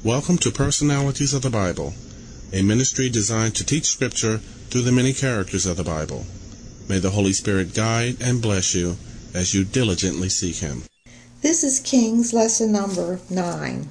Welcome to Personalities of the Bible, a ministry designed to teach Scripture through the many characters of the Bible. May the Holy Spirit guide and bless you as you diligently seek Him. This is Kings lesson number 9.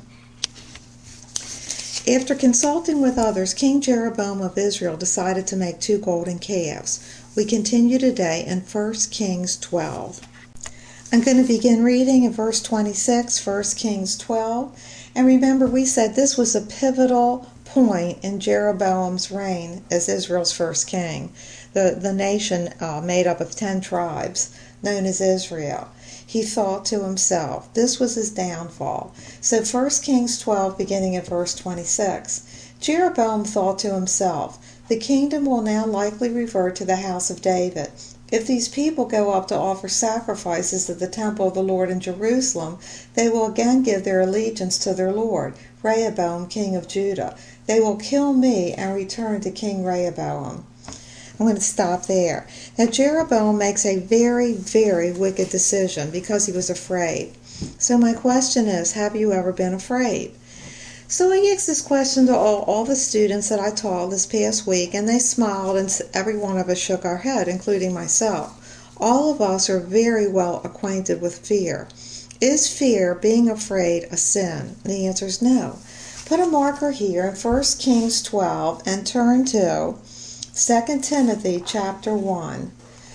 After consulting with others, King Jeroboam of Israel decided to make 2 golden calves. We continue today in 1 Kings 12. I'm going to begin reading in verse 26, 1 Kings 12. And remember, we said this was a pivotal point in Jeroboam's reign as Israel's first king. The nation made up of 10 tribes, known as Israel. He thought to himself, this was his downfall. So 1 Kings 12, beginning at verse 26. Jeroboam thought to himself, the kingdom will now likely revert to the house of David. If these people go up to offer sacrifices at the temple of the Lord in Jerusalem, they will again give their allegiance to their Lord, Rehoboam, king of Judah. They will kill me and return to King Rehoboam. I'm going to stop there. Now, Jeroboam makes a very, very wicked decision because he was afraid. So my question is, have you ever been afraid? So I asked this question to all the students that I taught this past week, and they smiled, and every one of us shook our head, including myself. All of us are very well acquainted with fear. Is fear, being afraid, a sin? The answer is no. Put a marker here in 1 Kings 12 and turn to 2 Timothy chapter 1.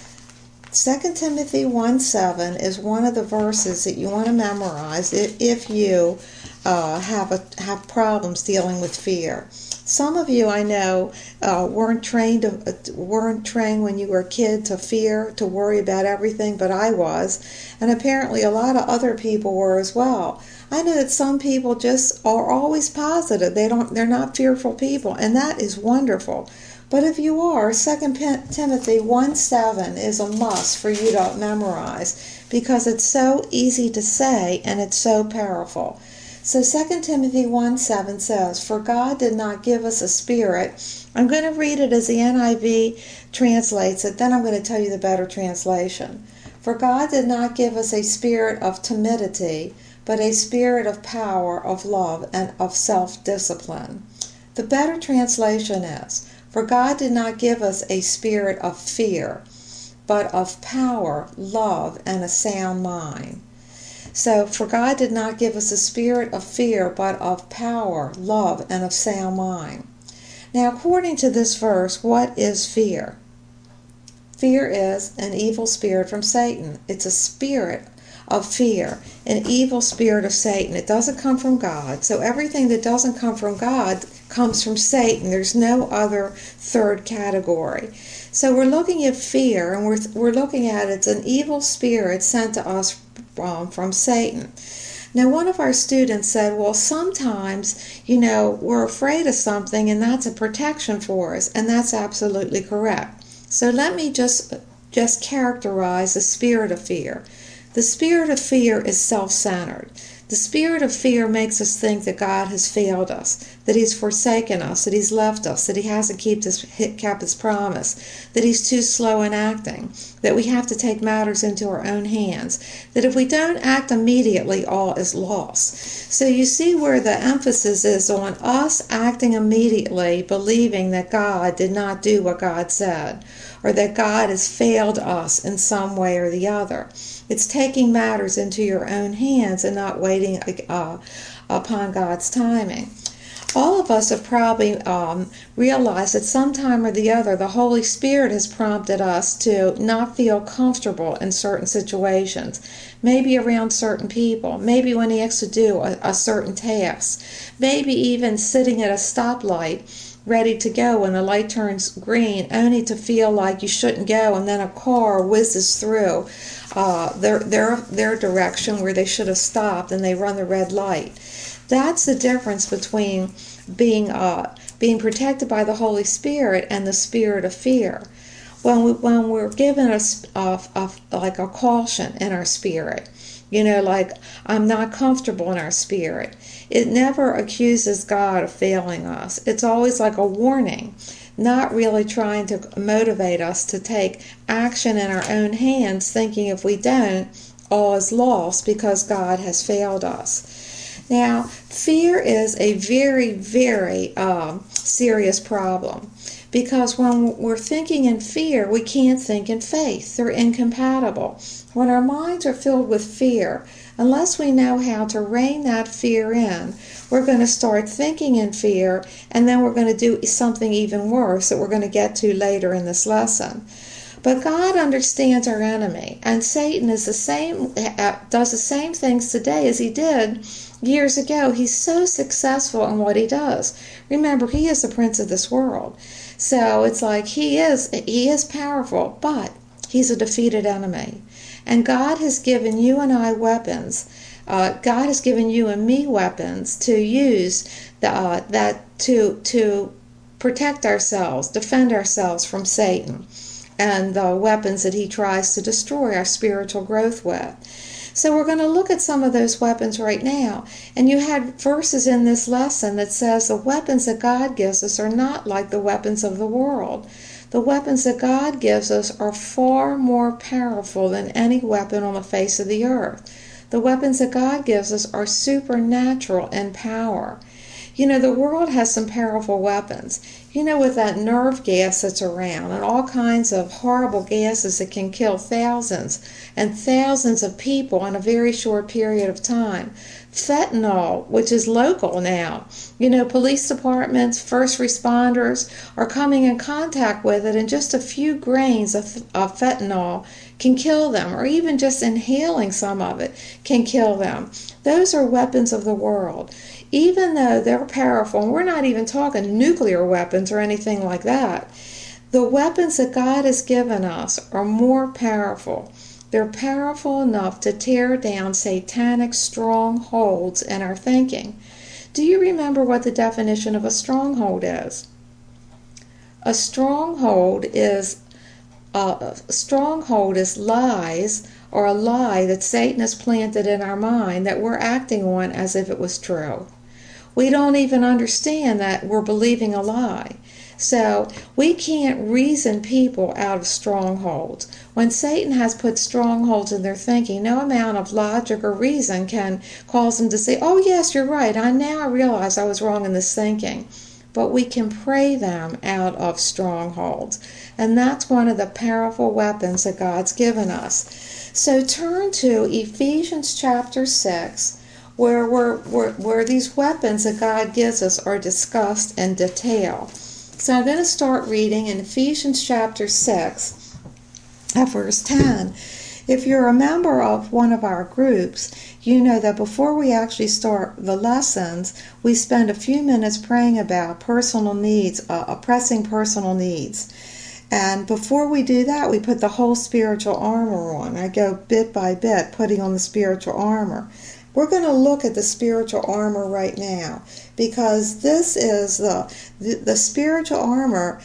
2 Timothy 1:7 is one of the verses that you want to memorize if you have problems dealing with fear. Some of you, I know, weren't trained when you were a kid to fear, to worry about everything, but I was, and apparently a lot of other people were as well. I know that some people just are always positive. They're not fearful people, and that is wonderful. But if you are, 2 Timothy 1:7 is a must for you to memorize because it's so easy to say and it's so powerful. So 2 Timothy 1:7 says, for God did not give us a spirit. I'm going to read it as the NIV translates it, then I'm going to tell you the better translation. For God did not give us a spirit of timidity, but a spirit of power, of love, and of self-discipline. The better translation is, for God did not give us a spirit of fear, but of power, love, and a sound mind. So, for God did not give us a spirit of fear, but of power, love, and of sound mind. Now, according to this verse, what is fear? Fear is an evil spirit from Satan. It's a spirit of fear, an evil spirit of Satan. It doesn't come from God. So everything that doesn't come from God comes from Satan. There's no other third category. So we're looking at fear, and we're looking at it's an evil spirit sent to us from Satan. Now, one of our students said, well, sometimes, we're afraid of something, and that's a protection for us, and that's absolutely correct. So let me just characterize the spirit of fear. The spirit of fear is self-centered. The spirit of fear makes us think that God has failed us, that He's forsaken us, that He's left us, that He hasn't kept His promise, that He's too slow in acting, that we have to take matters into our own hands, that if we don't act immediately, all is lost. So you see where the emphasis is on us acting immediately, believing that God did not do what God said, or that God has failed us in some way or the other. It's taking matters into your own hands and not waiting upon God's timing. All of us have probably realized that sometime or the other, the Holy Spirit has prompted us to not feel comfortable in certain situations, maybe around certain people, maybe when He has to do a certain task, maybe even sitting at a stoplight ready to go when the light turns green, only to feel like you shouldn't go, and then a car whizzes through their direction where they should have stopped, and they run the red light. That's the difference between being protected by the Holy Spirit and the spirit of fear. When we're given like a caution in our spirit, like I'm not comfortable in our spirit, it never accuses God of failing us. It's always like a warning, not really trying to motivate us to take action in our own hands, thinking if we don't, all is lost because God has failed us. Now, fear is a very, very serious problem, because when we're thinking in fear, we can't think in faith. They're incompatible. When our minds are filled with fear, unless we know how to rein that fear in, we're going to start thinking in fear, and then we're going to do something even worse that we're going to get to later in this lesson. But God understands our enemy, and Satan is does the same things today as he did years ago. He's so successful in what he does. Remember, he is the prince of this world. So it's like he is powerful, but he's a defeated enemy. And God has given you and I weapons. God has given you and me weapons to use to protect ourselves, defend ourselves from Satan and the weapons that he tries to destroy our spiritual growth with. So we're going to look at some of those weapons right now. And you had verses in this lesson that says the weapons that God gives us are not like the weapons of the world. The weapons that God gives us are far more powerful than any weapon on the face of the earth. The weapons that God gives us are supernatural in power. You know, the world has some powerful weapons. You know, with that nerve gas that's around and all kinds of horrible gases that can kill thousands and thousands of people in a very short period of time. Fentanyl, which is local now. You know, police departments, first responders are coming in contact with it, and just a few grains of fentanyl can kill them, or even just inhaling some of it can kill them. Those are weapons of the world. Even though they're powerful, and we're not even talking nuclear weapons or anything like that, the weapons that God has given us are more powerful. They're powerful enough to tear down satanic strongholds in our thinking. Do you remember what the definition of a stronghold is? A stronghold is lies, or a lie that Satan has planted in our mind that we're acting on as if it was true. We don't even understand that we're believing a lie. So we can't reason people out of strongholds. When Satan has put strongholds in their thinking, no amount of logic or reason can cause them to say, oh yes, you're right, I realize I was wrong in this thinking. But we can pray them out of strongholds. And that's one of the powerful weapons that God's given us. So turn to Ephesians chapter 6, where these weapons that God gives us are discussed in detail. So I'm going to start reading in Ephesians chapter 6, verse 10. If you're a member of one of our groups, you know that before we actually start the lessons, we spend a few minutes praying about personal needs, pressing personal needs. And before we do that, we put the whole spiritual armor on. I go bit by bit putting on the spiritual armor. We're going to look at the spiritual armor right now, because this is the spiritual armor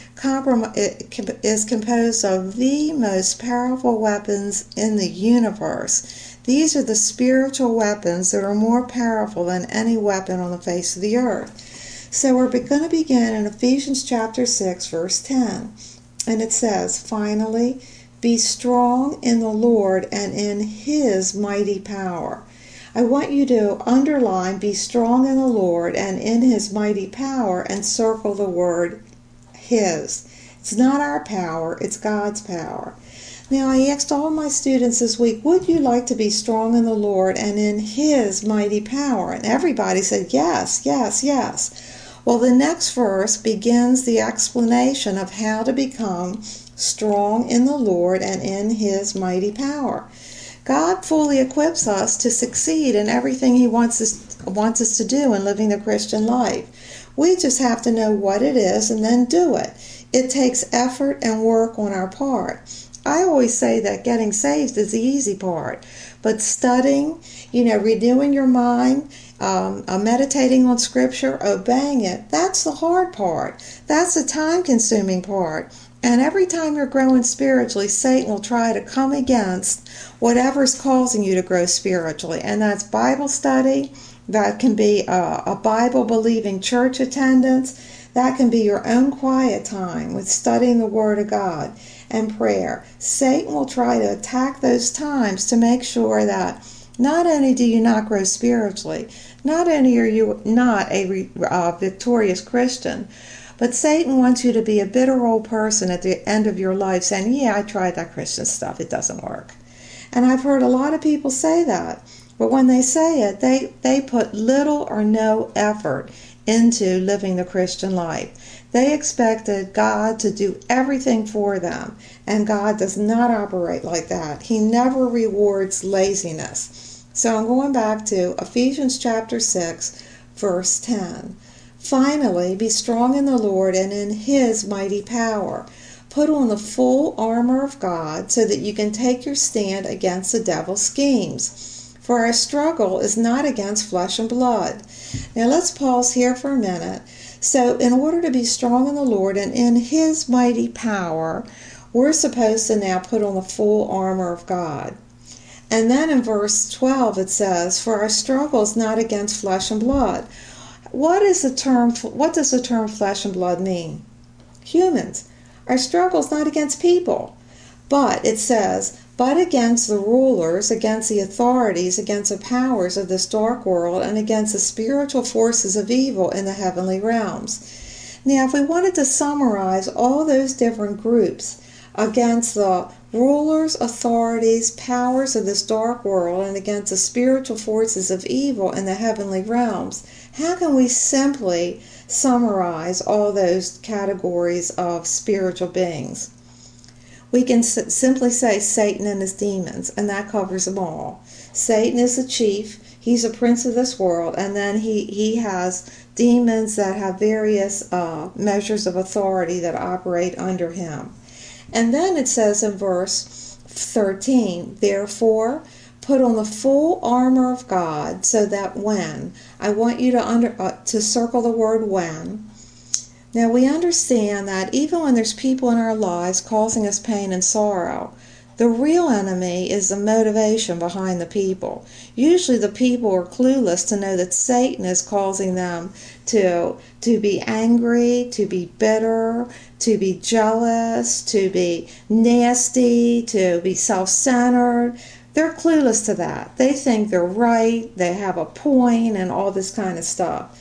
is composed of the most powerful weapons in the universe. These are the spiritual weapons that are more powerful than any weapon on the face of the earth. So we're going to begin in Ephesians chapter 6, verse 10. And it says, finally, be strong in the Lord and in His mighty power. I want you to underline, be strong in the Lord and in His mighty power, and circle the word His. It's not our power, it's God's power. Now, I asked all my students this week, would you like to be strong in the Lord and in His mighty power? And everybody said, yes, yes, yes. Well, the next verse begins the explanation of how to become strong in the Lord and in His mighty power. God fully equips us to succeed in everything He wants us to do in living the Christian life. We just have to know what it is and then do it. It takes effort and work on our part. I always say that getting saved is the easy part, but studying, renewing your mind, meditating on Scripture, obeying it, that's the hard part. That's the time-consuming part. And every time you're growing spiritually, Satan will try to come against whatever's causing you to grow spiritually. And that's Bible study. That can be a Bible-believing church attendance. That can be your own quiet time with studying the Word of God and prayer. Satan will try to attack those times to make sure that Not only do you not grow spiritually, not only are you not a victorious Christian, but Satan wants you to be a bitter old person at the end of your life saying, yeah, I tried that Christian stuff. It doesn't work. And I've heard a lot of people say that. But when they say it, they put little or no effort into living the Christian life. They expected God to do everything for them, and God does not operate like that. He never rewards laziness. So I'm going back to Ephesians chapter 6, verse 10. Finally, be strong in the Lord and in His mighty power. Put on the full armor of God so that you can take your stand against the devil's schemes. For our struggle is not against flesh and blood. Now let's pause here for a minute. So in order to be strong in the Lord and in His mighty power, we're supposed to now put on the full armor of God. And then in verse 12 it says, for our struggle is not against flesh and blood. What does the term flesh and blood mean? Humans. Our struggle is not against people. But it says, but against the rulers, against the authorities, against the powers of this dark world, and against the spiritual forces of evil in the heavenly realms. Now, if we wanted to summarize all those different groups against the rulers, authorities, powers of this dark world, and against the spiritual forces of evil in the heavenly realms, how can we simply summarize all those categories of spiritual beings? We can simply say Satan and his demons, and that covers them all. Satan is the chief. He's a prince of this world, and then he has demons that have various measures of authority that operate under him. And then it says in verse 13, therefore, put on the full armor of God so that when, I want you to circle the word when. Now we understand that even when there's people in our lives causing us pain and sorrow, the real enemy is the motivation behind the people. Usually the people are clueless to know that Satan is causing them to be angry, to be bitter, to be jealous, to be nasty, to be self-centered. They're clueless to that. They think they're right, they have a point, and all this kind of stuff.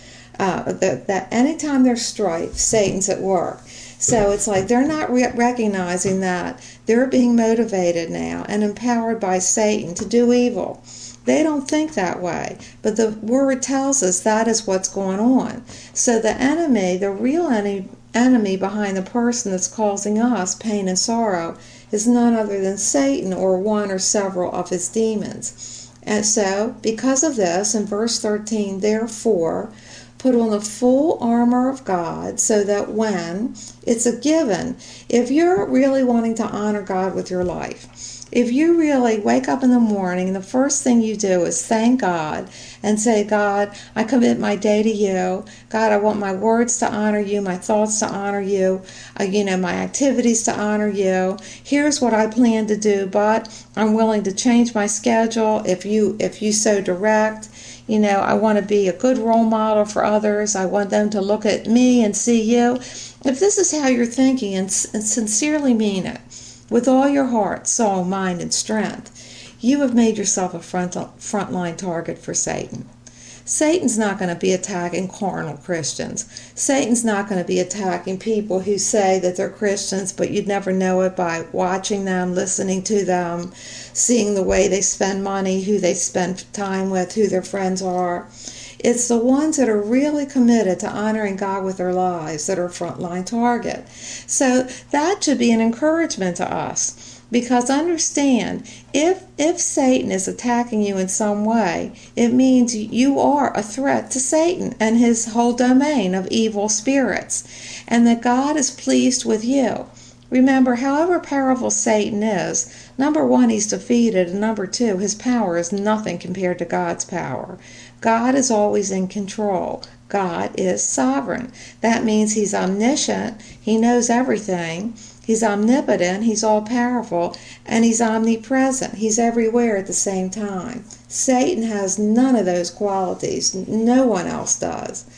That anytime there's strife, Satan's at work. So it's like they're not recognizing that they're being motivated now and empowered by Satan to do evil. They don't think that way, but the word tells us that is what's going on. So the enemy, the real enemy behind the person that's causing us pain and sorrow is none other than Satan or one or several of his demons. And so, because of this, in verse 13, therefore, put on the full armor of God so that when, it's a given, if you're really wanting to honor God with your life, if you really wake up in the morning and the first thing you do is thank God and say, God, I commit my day to you. God, I want my words to honor you, my thoughts to honor you, my activities to honor you. Here's what I plan to do, but I'm willing to change my schedule if you so direct. I want to be a good role model for others. I want them to look at me and see you. If this is how you're thinking and sincerely mean it, with all your heart, soul, mind, and strength, you have made yourself a frontline target for Satan. Satan's not going to be attacking carnal Christians. Satan's not going to be attacking people who say that they're Christians, but you'd never know it by watching them, listening to them, seeing the way they spend money, who they spend time with, who their friends are. It's the ones that are really committed to honoring God with their lives that are a frontline target. So that should be an encouragement to us. Because understand, if Satan is attacking you in some way, it means you are a threat to Satan and his whole domain of evil spirits, and that God is pleased with you. Remember, however powerful Satan is, number one, he's defeated, and number two, his power is nothing compared to God's power. God is always in control. God is sovereign. That means he's omniscient, he knows everything. He's omnipotent, he's all-powerful, and he's omnipresent. He's everywhere at the same time. Satan has none of those qualities. No one else does.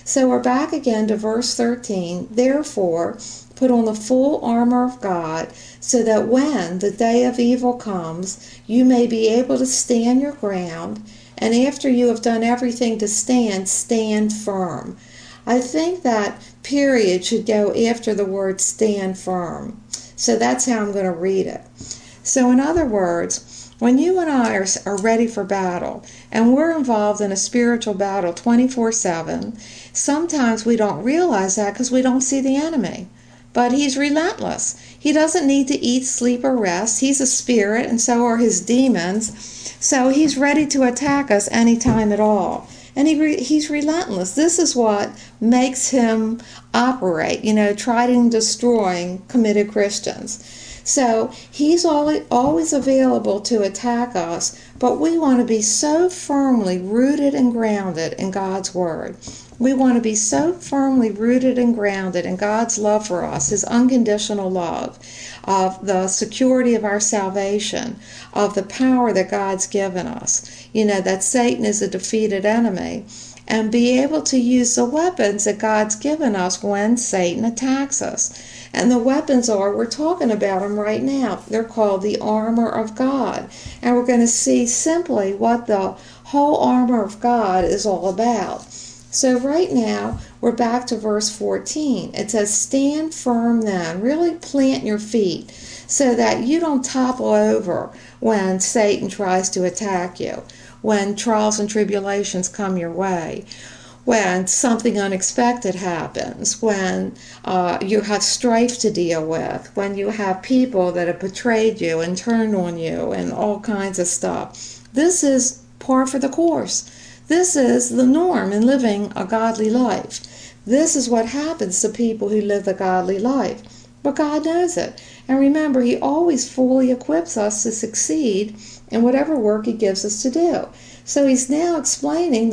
So we're back again to verse 13. Therefore, put on the full armor of God, so that when the day of evil comes, you may be able to stand your ground, and after you have done everything to stand, stand firm. I think that period should go after the word stand firm. So that's how I'm going to read it. So in other words, when you and I are ready for battle, and we're involved in a spiritual battle 24/7, sometimes we don't realize that because we don't see the enemy. But he's relentless. He doesn't need to eat, sleep, or rest. He's a spirit, and so are his demons. So he's ready to attack us anytime at all. And he's relentless. This is what makes him operate, trying destroying committed Christians. So he's always available to attack us, but we want to be so firmly rooted and grounded in God's Word. We want to be so firmly rooted and grounded in God's love for us, His unconditional love, of the security of our salvation, of the power that God's given us, that Satan is a defeated enemy, and be able to use the weapons that God's given us when Satan attacks us. And the weapons we're talking about them right now. They're called the armor of God. And we're going to see simply what the whole armor of God is all about. So right now, we're back to verse 14. It says, stand firm then. Really plant your feet so that you don't topple over when Satan tries to attack you, when trials and tribulations come your way, when something unexpected happens, when you have strife to deal with, when you have people that have betrayed you and turned on you and all kinds of stuff. This is par for the course. This is the norm in living a godly life. This is what happens to people who live the godly life. But God knows it. And remember, He always fully equips us to succeed in whatever work He gives us to do. So He's now explaining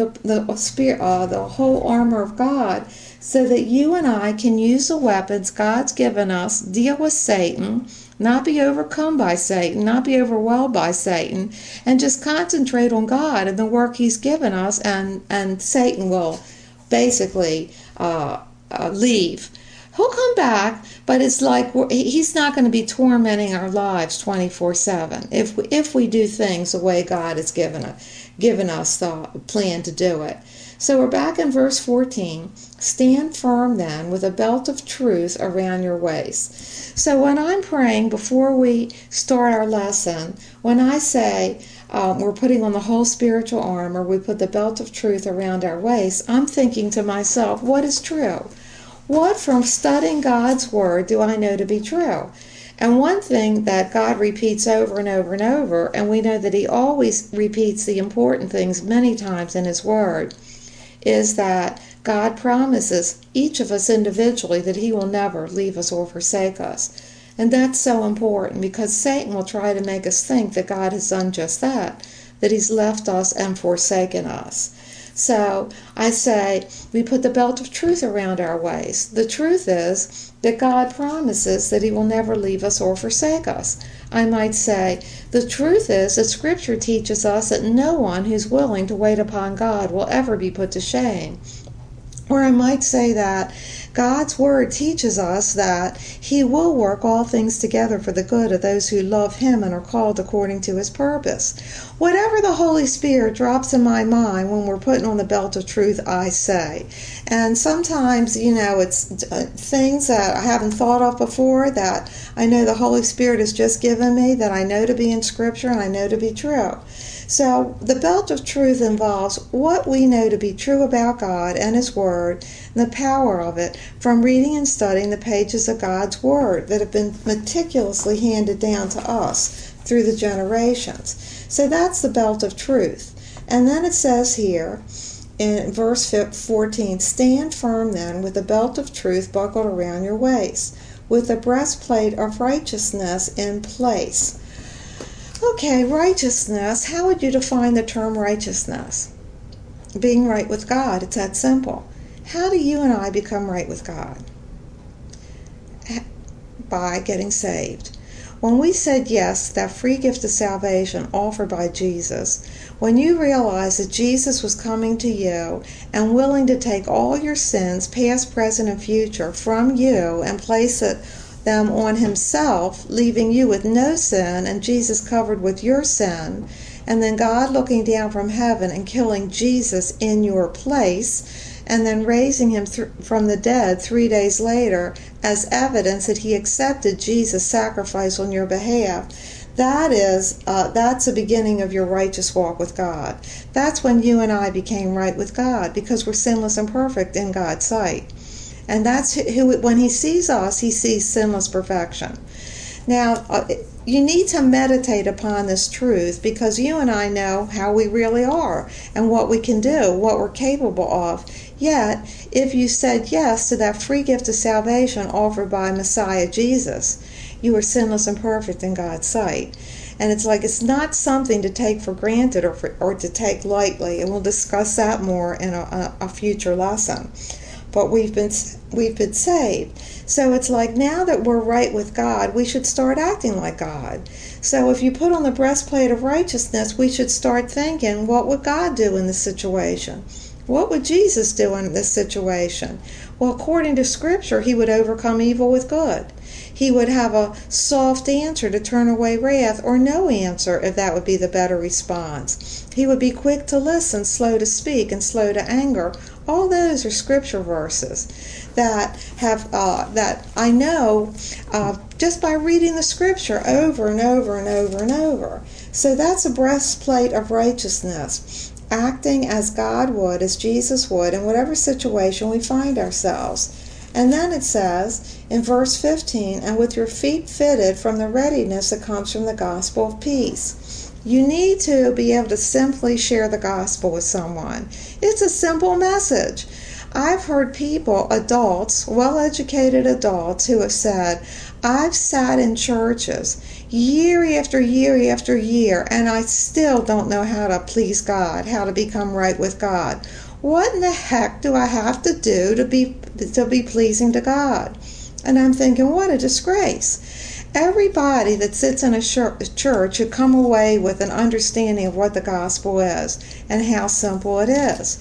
the whole armor of God so that you and I can use the weapons God's given us, deal with Satan, not be overcome by Satan, not be overwhelmed by Satan, and just concentrate on God and the work He's given us, and Satan will basically leave. He'll come back, but it's like he's not going to be tormenting our lives 24/7 if we do things the way God has given us the plan to do it. So we're back in verse 14. Stand firm then with a belt of truth around your waist. So when I'm praying before we start our lesson, when I say we're putting on the whole spiritual armor, we put the belt of truth around our waist, I'm thinking to myself, what is true? What from studying God's Word do I know to be true? And one thing that God repeats over and over and over, and we know that He always repeats the important things many times in His Word, is that God promises each of us individually that He will never leave us or forsake us. And that's so important because Satan will try to make us think that God has done just that He's left us and forsaken us. So I say we put the belt of truth around our waist. The truth is that God promises that He will never leave us or forsake us. I might say the truth is that Scripture teaches us that no one who's willing to wait upon God will ever be put to shame. Or I might say that God's Word teaches us that He will work all things together for the good of those who love Him and are called according to His purpose. Whatever the Holy Spirit drops in my mind when we're putting on the belt of truth, I say. And sometimes, it's things that I haven't thought of before that I know the Holy Spirit has just given me that I know to be in Scripture and I know to be true. So the belt of truth involves what we know to be true about God and His Word, and the power of it from reading and studying the pages of God's Word that have been meticulously handed down to us through the generations. So that's the belt of truth. And then it says here in verse 14, stand firm then with the belt of truth buckled around your waist, with the breastplate of righteousness in place. Okay, righteousness. How would you define the term righteousness? Being right with God. It's that simple. How do you and I become right with God? By getting saved. When we said yes to that free gift of salvation offered by Jesus, when you realized that Jesus was coming to you and willing to take all your sins, past, present, and future, from you and place them on himself, leaving you with no sin, and Jesus covered with your sin, and then God looking down from heaven and killing Jesus in your place, and then raising him from the dead 3 days later as evidence that he accepted Jesus' sacrifice on your behalf, that's the beginning of your righteous walk with God. That's when you and I became right with God, because we're sinless and perfect in God's sight. And that's who, when he sees us, he sees sinless perfection. Now, you need to meditate upon this truth, because you and I know how we really are and what we can do, what we're capable of. Yet, if you said yes to that free gift of salvation offered by Messiah Jesus, you are sinless and perfect in God's sight. And it's not something to take for granted or to take lightly, and we'll discuss that more in a future lesson. But we've been saved. So it's like, now that we're right with God, we should start acting like God. So if you put on the breastplate of righteousness, we should start thinking, what would God do in this situation? What would Jesus do in this situation? Well, according to Scripture, he would overcome evil with good. He would have a soft answer to turn away wrath, or no answer, if that would be the better response. He would be quick to listen, slow to speak, and slow to anger. All those are Scripture verses that I know just by reading the Scripture over and over and over and over. So that's a breastplate of righteousness, acting as God would, as Jesus would, in whatever situation we find ourselves. And then it says in verse 15, and with your feet fitted from the readiness that comes from the gospel of peace. You need to be able to simply share the gospel with someone. It's a simple message. I've heard people, adults, well-educated adults, who have said, I've sat in churches year after year after year, and I still don't know how to please God, how to become right with God. What in the heck do I have to do to be pleasing to God? And I'm thinking, what a disgrace. Everybody that sits in a church should come away with an understanding of what the gospel is and how simple it is.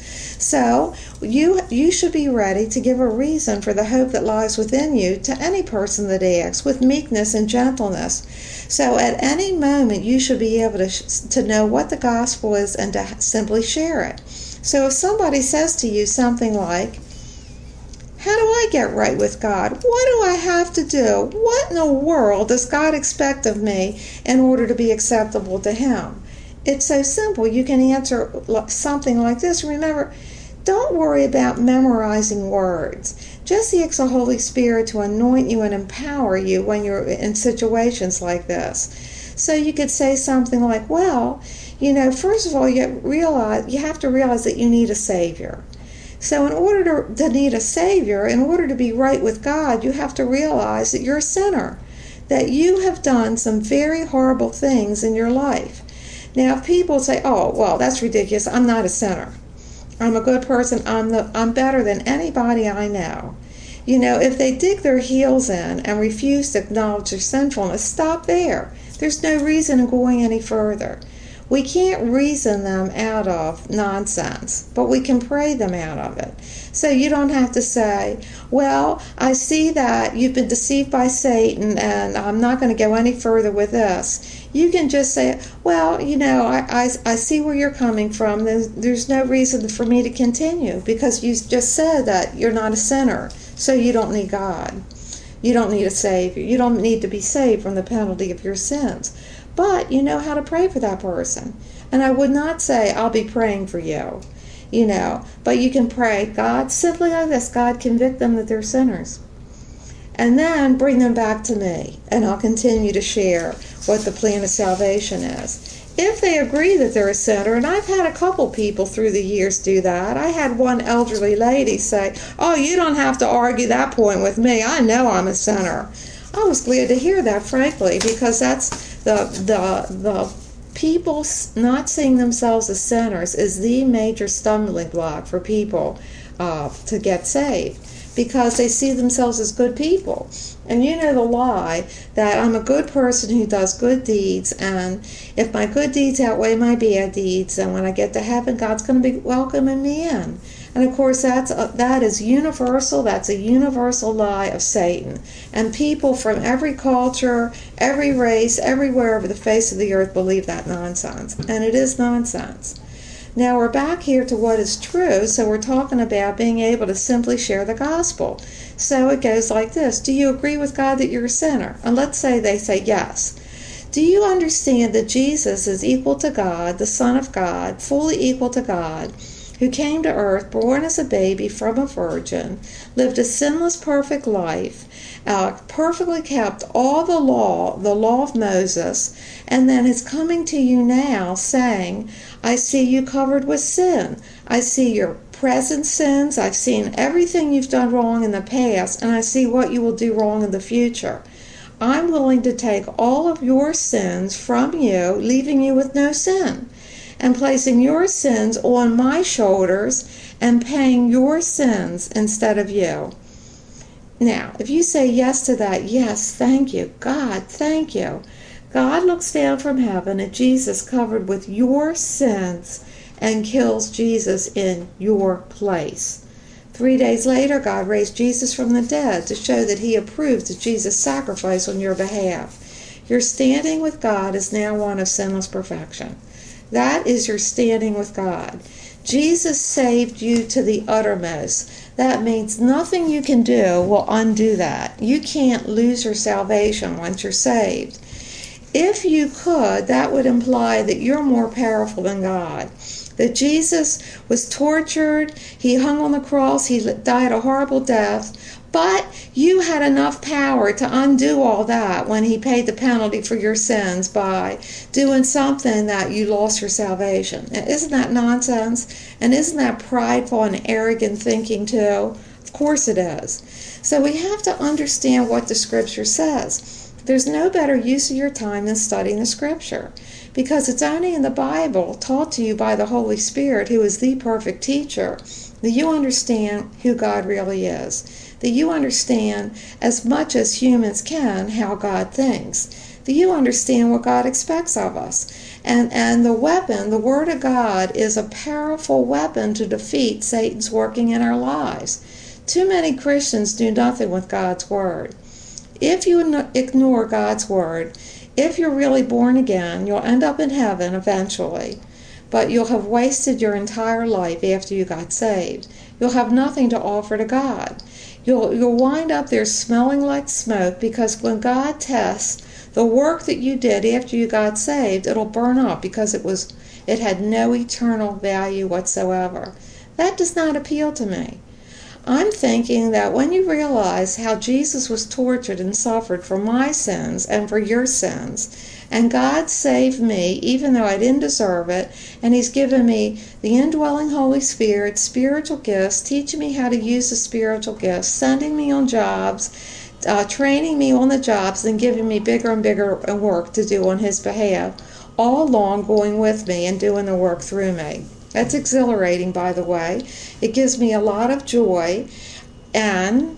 So you should be ready to give a reason for the hope that lies within you to any person that asks, with meekness and gentleness. So at any moment you should be able to know what the gospel is and to simply share it. So if somebody says to you something like, how do I get right with God? What do I have to do? What in the world does God expect of me in order to be acceptable to him? It's so simple. You can answer something like this. Remember, don't worry about memorizing words. Just ask the Holy Spirit to anoint you and empower you when you're in situations like this. So you could say something like, well, first of all, you have to realize that you need a Savior. So in order to need a Savior, in order to be right with God, you have to realize that you're a sinner, that you have done some very horrible things in your life. Now, if people say, oh, well, that's ridiculous, I'm not a sinner. I'm a good person, I'm better than anybody I know. If they dig their heels in and refuse to acknowledge their sinfulness, stop there. There's no reason in going any further. We can't reason them out of nonsense, but we can pray them out of it. So you don't have to say, well, I see that you've been deceived by Satan and I'm not going to go any further with this. You can just say, well, I see where you're coming from. There's no reason for me to continue, because you just said that you're not a sinner, so you don't need God. You don't need a Savior. You don't need to be saved from the penalty of your sins. But you know how to pray for that person. And I would not say, I'll be praying for you, but you can pray, God, simply like this, God, convict them that they're sinners. And then bring them back to me, and I'll continue to share what the plan of salvation is. If they agree that they're a sinner, and I've had a couple people through the years do that. I had one elderly lady say, oh, you don't have to argue that point with me. I know I'm a sinner. I was glad to hear that, frankly, because that's the people not seeing themselves as sinners is the major stumbling block for people to get saved. because they see themselves as good people. And you know the lie that I'm a good person who does good deeds, and if my good deeds outweigh my bad deeds, then when I get to heaven, God's going to be welcoming me in. And of course, that is universal. That's a universal lie of Satan. And people from every culture, every race, everywhere over the face of the earth believe that nonsense. And it is nonsense. Now we're back here to what is true, so we're talking about being able to simply share the gospel. So it goes like this. Do you agree with God that you're a sinner? And let's say they say yes. Do you understand that Jesus is equal to God, the Son of God, fully equal to God, who came to earth, born as a baby from a virgin, lived a sinless, perfect life, perfectly kept all the law of Moses, and then is coming to you now saying, I see you covered with sin. I see your present sins. I've seen everything you've done wrong in the past, and I see what you will do wrong in the future. I'm willing to take all of your sins from you, leaving you with no sin, and placing your sins on my shoulders and paying your sins instead of you. Now, if you say yes to that, yes, thank you, God, thank you. God looks down from heaven at Jesus covered with your sins and kills Jesus in your place. 3 days later, God raised Jesus from the dead to show that he approved of Jesus' sacrifice on your behalf. Your standing with God is now one of sinless perfection. That is your standing with God. Jesus saved you to the uttermost. That means nothing you can do will undo that. You can't lose your salvation once you're saved. If you could, that would imply that you're more powerful than God. That Jesus was tortured, he hung on the cross, he died a horrible death, but you had enough power to undo all that when he paid the penalty for your sins by doing something that you lost your salvation. Isn't that nonsense? And isn't that prideful and arrogant thinking too? Of course it is. So we have to understand what the Scripture says. There's no better use of your time than studying the Scripture, because it's only in the Bible, taught to you by the Holy Spirit, who is the perfect teacher, that you understand who God really is, that you understand as much as humans can how God thinks, that you understand what God expects of us. And the weapon, the Word of God, is a powerful weapon to defeat Satan's working in our lives. Too many Christians do nothing with God's Word. If you ignore God's Word, if you're really born again, you'll end up in heaven eventually, but you'll have wasted your entire life after you got saved. You'll have nothing to offer to God. You'll wind up there smelling like smoke, because when God tests the work that you did after you got saved, it'll burn up because it had no eternal value whatsoever. That does not appeal to me. I'm thinking that when you realize how Jesus was tortured and suffered for my sins and for your sins, and God saved me even though I didn't deserve it, and he's given me the indwelling Holy Spirit, spiritual gifts, teaching me how to use the spiritual gifts, sending me on jobs, training me on the jobs, and giving me bigger and bigger work to do on his behalf, all along going with me and doing the work through me. That's exhilarating, by the way. It gives me a lot of joy, and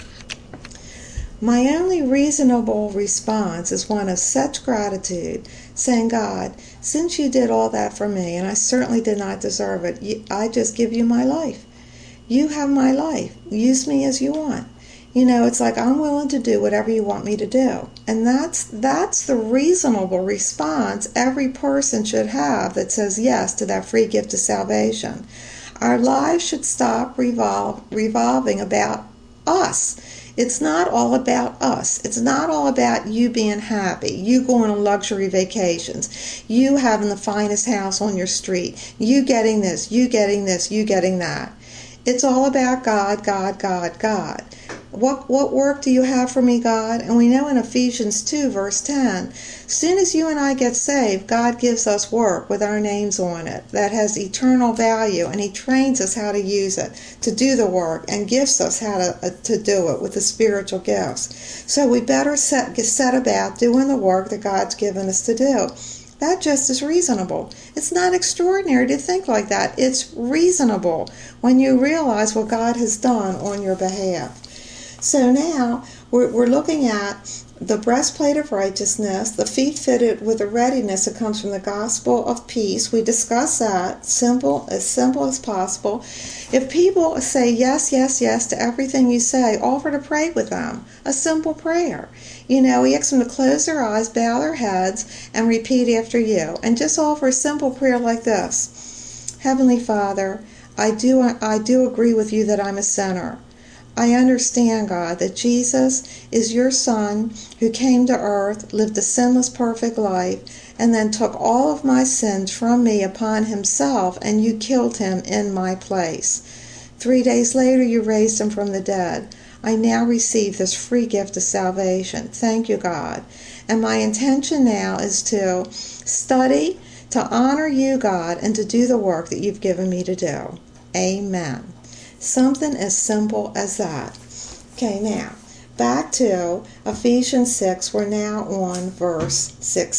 my only reasonable response is one of such gratitude, saying, God, since you did all that for me, and I certainly did not deserve it, I just give you my life. You have my life. Use me as you want. You know, it's like I'm willing to do whatever you want me to do. And that's the reasonable response every person should have that says yes to that free gift of salvation. Our lives should stop revolving about us. It's not all about us. It's not all about you being happy, you going on luxury vacations, you having the finest house on your street, you getting this, you getting this, you getting that. It's all about God, God, God, God. What work do you have for me, God? And we know in Ephesians 2, verse 10, as soon as you and I get saved, God gives us work with our names on it that has eternal value, and he trains us how to use it, to do the work, and gifts us how to do it with the spiritual gifts. So we better set about doing the work that God's given us to do. That just is reasonable. It's not extraordinary to think like that. It's reasonable when you realize what God has done on your behalf. So now we're looking at the breastplate of righteousness, the feet fitted with the readiness that comes from the gospel of peace. We discuss that, simple as possible. If people say yes, yes, yes to everything you say, offer to pray with them. A simple prayer. We ask them to close their eyes, bow their heads, and repeat after you. And just offer a simple prayer like this. Heavenly Father, I do agree with you that I'm a sinner. I understand, God, that Jesus is your Son who came to earth, lived a sinless, perfect life, and then took all of my sins from me upon himself, and you killed him in my place. 3 days later, you raised him from the dead. I now receive this free gift of salvation. Thank you, God. And my intention now is to study, to honor you, God, and to do the work that you've given me to do. Amen. Something as simple as that. Okay, now, back to Ephesians 6. We're now on verse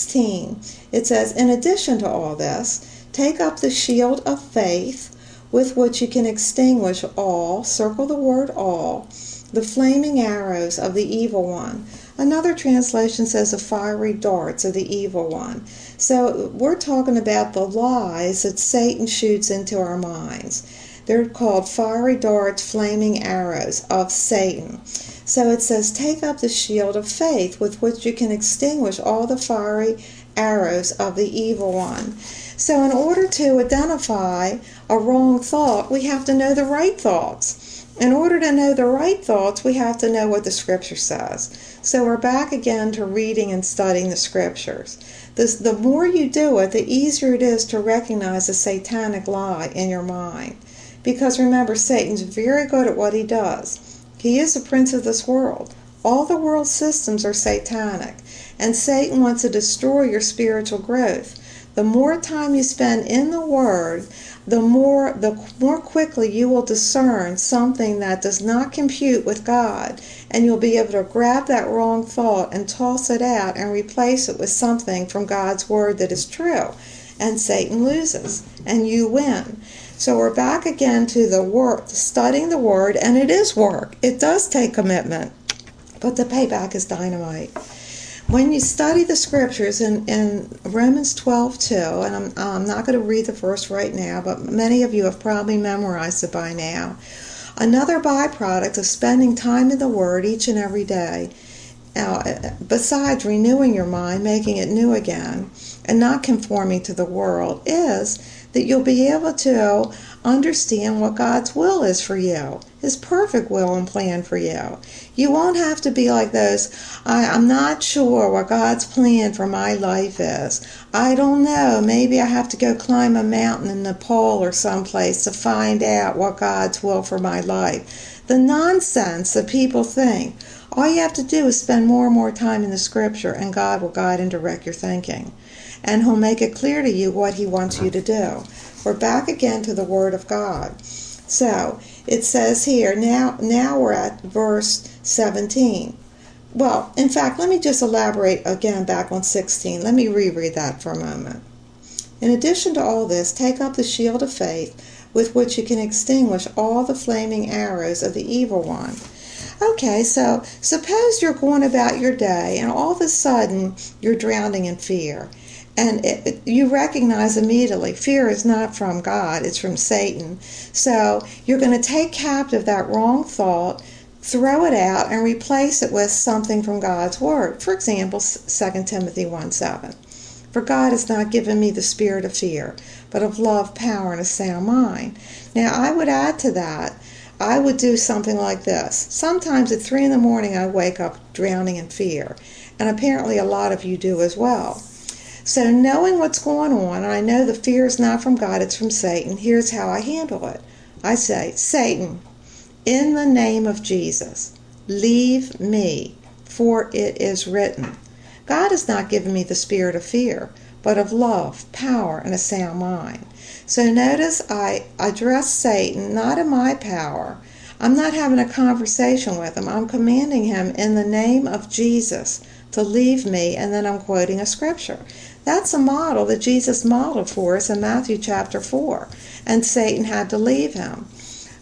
16. It says, in addition to all this, take up the shield of faith with which you can extinguish all, circle the word all, the flaming arrows of the evil one. Another translation says the fiery darts of the evil one. So we're talking about the lies that Satan shoots into our minds. They're called fiery darts, flaming arrows of Satan. So it says, take up the shield of faith with which you can extinguish all the fiery arrows of the evil one. So in order to identify a wrong thought, we have to know the right thoughts. In order to know the right thoughts, we have to know what the Scripture says. So we're back again to reading and studying the Scriptures. The more you do it, the easier it is to recognize a satanic lie in your mind. Because remember, Satan's very good at what he does. He is the prince of this world. All the world's systems are satanic. And Satan wants to destroy your spiritual growth. The more time you spend in the Word, the more quickly you will discern something that does not compute with God. And you'll be able to grab that wrong thought and toss it out and replace it with something from God's Word that is true. And Satan loses. And you win. So we're back again to the work, studying the Word, and it is work. It does take commitment, but the payback is dynamite. When you study the Scriptures in Romans 12:2, and I'm not going to read the verse right now, but many of you have probably memorized it by now. Another byproduct of spending time in the Word each and every day, besides renewing your mind, making it new again, and not conforming to the world, is that you'll be able to understand what God's will is for you, His perfect will and plan for you. You won't have to be like those, I'm not sure what God's plan for my life is. I don't know, maybe I have to go climb a mountain in Nepal or someplace to find out what God's will for my life. The nonsense that people think. All you have to do is spend more and more time in the Scripture, and God will guide and direct your thinking. And He'll make it clear to you what He wants you to do. We're back again to the Word of God. So, it says here, now we're at verse 17. Well, in fact, let me just elaborate again back on 16. Let me reread that for a moment. In addition to all this, take up the shield of faith with which you can extinguish all the flaming arrows of the evil one. Okay, so suppose you're going about your day and all of a sudden you're drowning in fear. And you recognize immediately fear is not from God, it's from Satan. So you're going to take captive that wrong thought, throw it out, and replace it with something from God's Word. For example, 2 Timothy 1:7. For God has not given me the spirit of fear, but of love, power, and a sound mind. Now I would add to that, I would do something like this. Sometimes at 3 in the morning I wake up drowning in fear. And apparently a lot of you do as well. So knowing what's going on, and I know the fear is not from God, it's from Satan, here's how I handle it. I say, Satan, in the name of Jesus, leave me, for it is written. God has not given me the spirit of fear, but of love, power, and a sound mind. So notice I address Satan not in my power. I'm not having a conversation with him. I'm commanding him in the name of Jesus to leave me, and then I'm quoting a scripture. That's a model that Jesus modeled for us in Matthew chapter 4, and Satan had to leave him.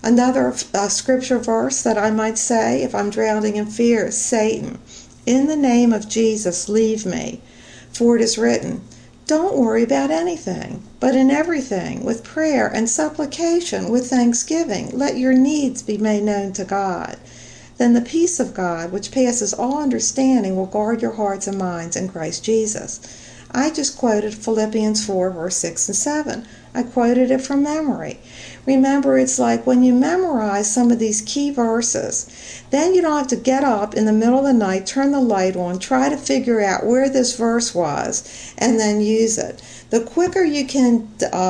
Another scripture verse that I might say, if I'm drowning in fear, is Satan, in the name of Jesus, leave me. For it is written, don't worry about anything, but in everything, with prayer and supplication, with thanksgiving, let your needs be made known to God. Then the peace of God, which passes all understanding, will guard your hearts and minds in Christ Jesus. I just quoted Philippians 4, verse 6 and 7. I quoted it from memory. Remember, it's like when you memorize some of these key verses, then you don't have to get up in the middle of the night, turn the light on, try to figure out where this verse was, and then use it. The quicker you can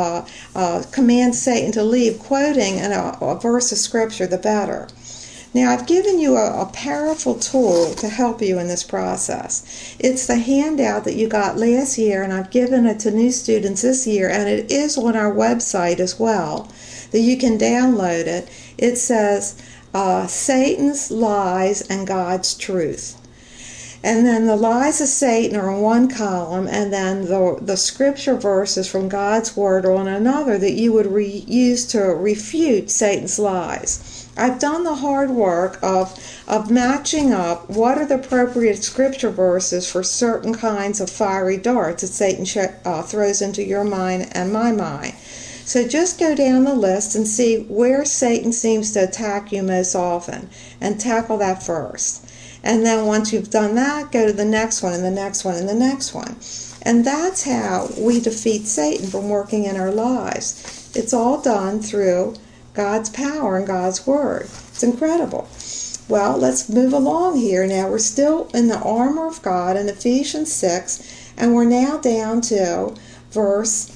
command Satan to leave quoting a verse of Scripture, the better. Now, I've given you a powerful tool to help you in this process. It's the handout that you got last year, and I've given it to new students this year, and it is on our website as well, that you can download it. It says, Satan's Lies and God's Truth. And then the lies of Satan are in one column, and then the scripture verses from God's Word are on another that you would use to refute Satan's lies. I've done the hard work of matching up what are the appropriate scripture verses for certain kinds of fiery darts that Satan throws into your mind and my mind. So just go down the list and see where Satan seems to attack you most often, and tackle that first. And then once you've done that, go to the next one and the next one and the next one. And that's how we defeat Satan from working in our lives. It's all done through God's power and God's Word. It's incredible. Well, let's move along here. Now we're still in the armor of God in Ephesians 6, and we're now down to verse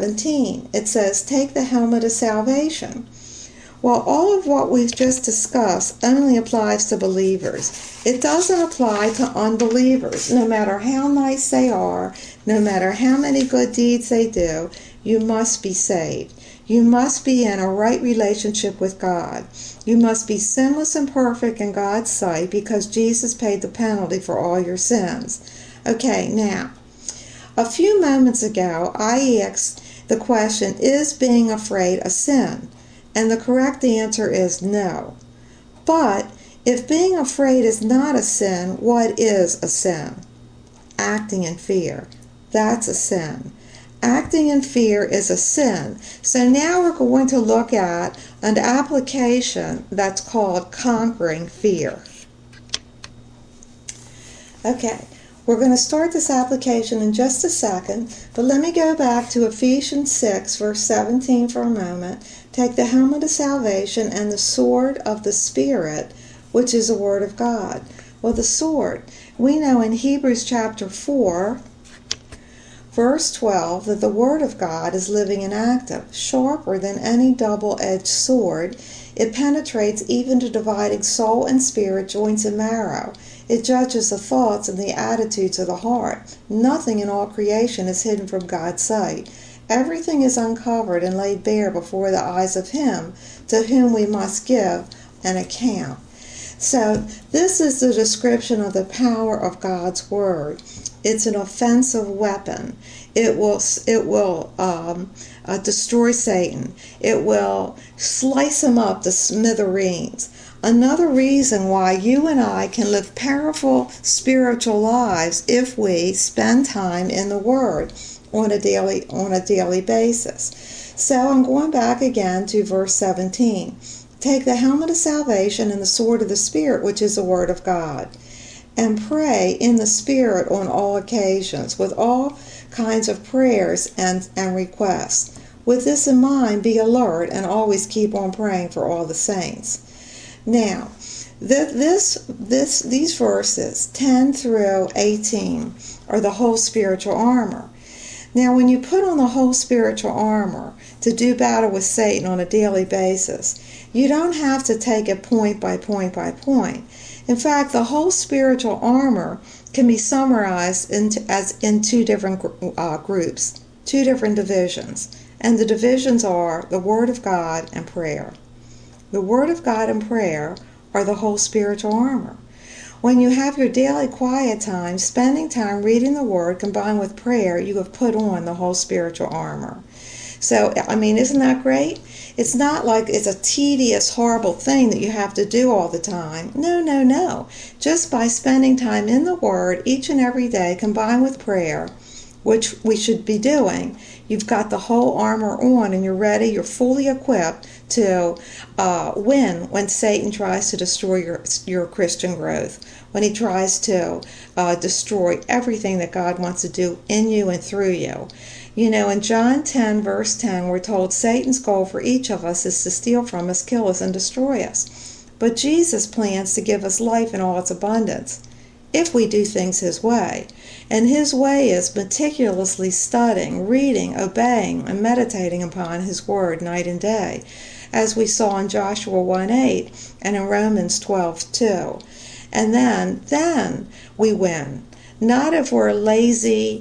17. It says, take the helmet of salvation. Well, all of what we've just discussed only applies to believers. It doesn't apply to unbelievers. No matter how nice they are, no matter how many good deeds they do, you must be saved. You must be in a right relationship with God. You must be sinless and perfect in God's sight because Jesus paid the penalty for all your sins. Okay, now, a few moments ago, I asked the question, is being afraid a sin? And the correct answer is no. But if being afraid is not a sin, what is a sin? Acting in fear. That's a sin. Acting in fear is a sin. So now we're going to look at an application that's called conquering fear. Okay, we're going to start this application in just a second, but let me go back to Ephesians 6, verse 17 for a moment. Take the helmet of salvation and the sword of the Spirit, which is the Word of God. Well, the sword, we know in Hebrews chapter 4, verse 12, that the Word of God is living and active, sharper than any double-edged sword. It penetrates even to dividing soul and spirit, joints and marrow. It judges the thoughts and the attitudes of the heart. Nothing in all creation is hidden from God's sight. Everything is uncovered and laid bare before the eyes of Him to whom we must give an account. So this is the description of the power of God's Word. It's an offensive weapon. It will destroy Satan. It will slice him up to smithereens. Another reason why you and I can live powerful spiritual lives if we spend time in the Word on a daily basis. So I'm going back again to verse 17. Take the helmet of salvation and the sword of the Spirit, which is the Word of God, and pray in the Spirit on all occasions with all kinds of prayers and requests. With this in mind, be alert and always keep on praying for all the saints. Now, these verses 10 through 18 are the whole spiritual armor. Now, when you put on the whole spiritual armor to do battle with Satan on a daily basis, you don't have to take it point by point by point. In fact, the whole spiritual armor can be summarized in two different groups, two different divisions. And the divisions are the Word of God and prayer. The Word of God and prayer are the whole spiritual armor. When you have your daily quiet time, spending time reading the Word combined with prayer, you have put on the whole spiritual armor. So, I mean, isn't that great? It's not like it's a tedious, horrible thing that you have to do all the time. No, no, no. Just by spending time in the Word each and every day, combined with prayer, which we should be doing, you've got the whole armor on and you're ready, you're fully equipped to win when Satan tries to destroy your Christian growth, when he tries to destroy everything that God wants to do in you and through you. You know, in John 10, verse 10, we're told Satan's goal for each of us is to steal from us, kill us, and destroy us. But Jesus plans to give us life in all its abundance if we do things His way. And His way is meticulously studying, reading, obeying, and meditating upon His Word night and day, as we saw in Joshua 1:8 and in Romans 12:2. And then we win. Not if we're lazy,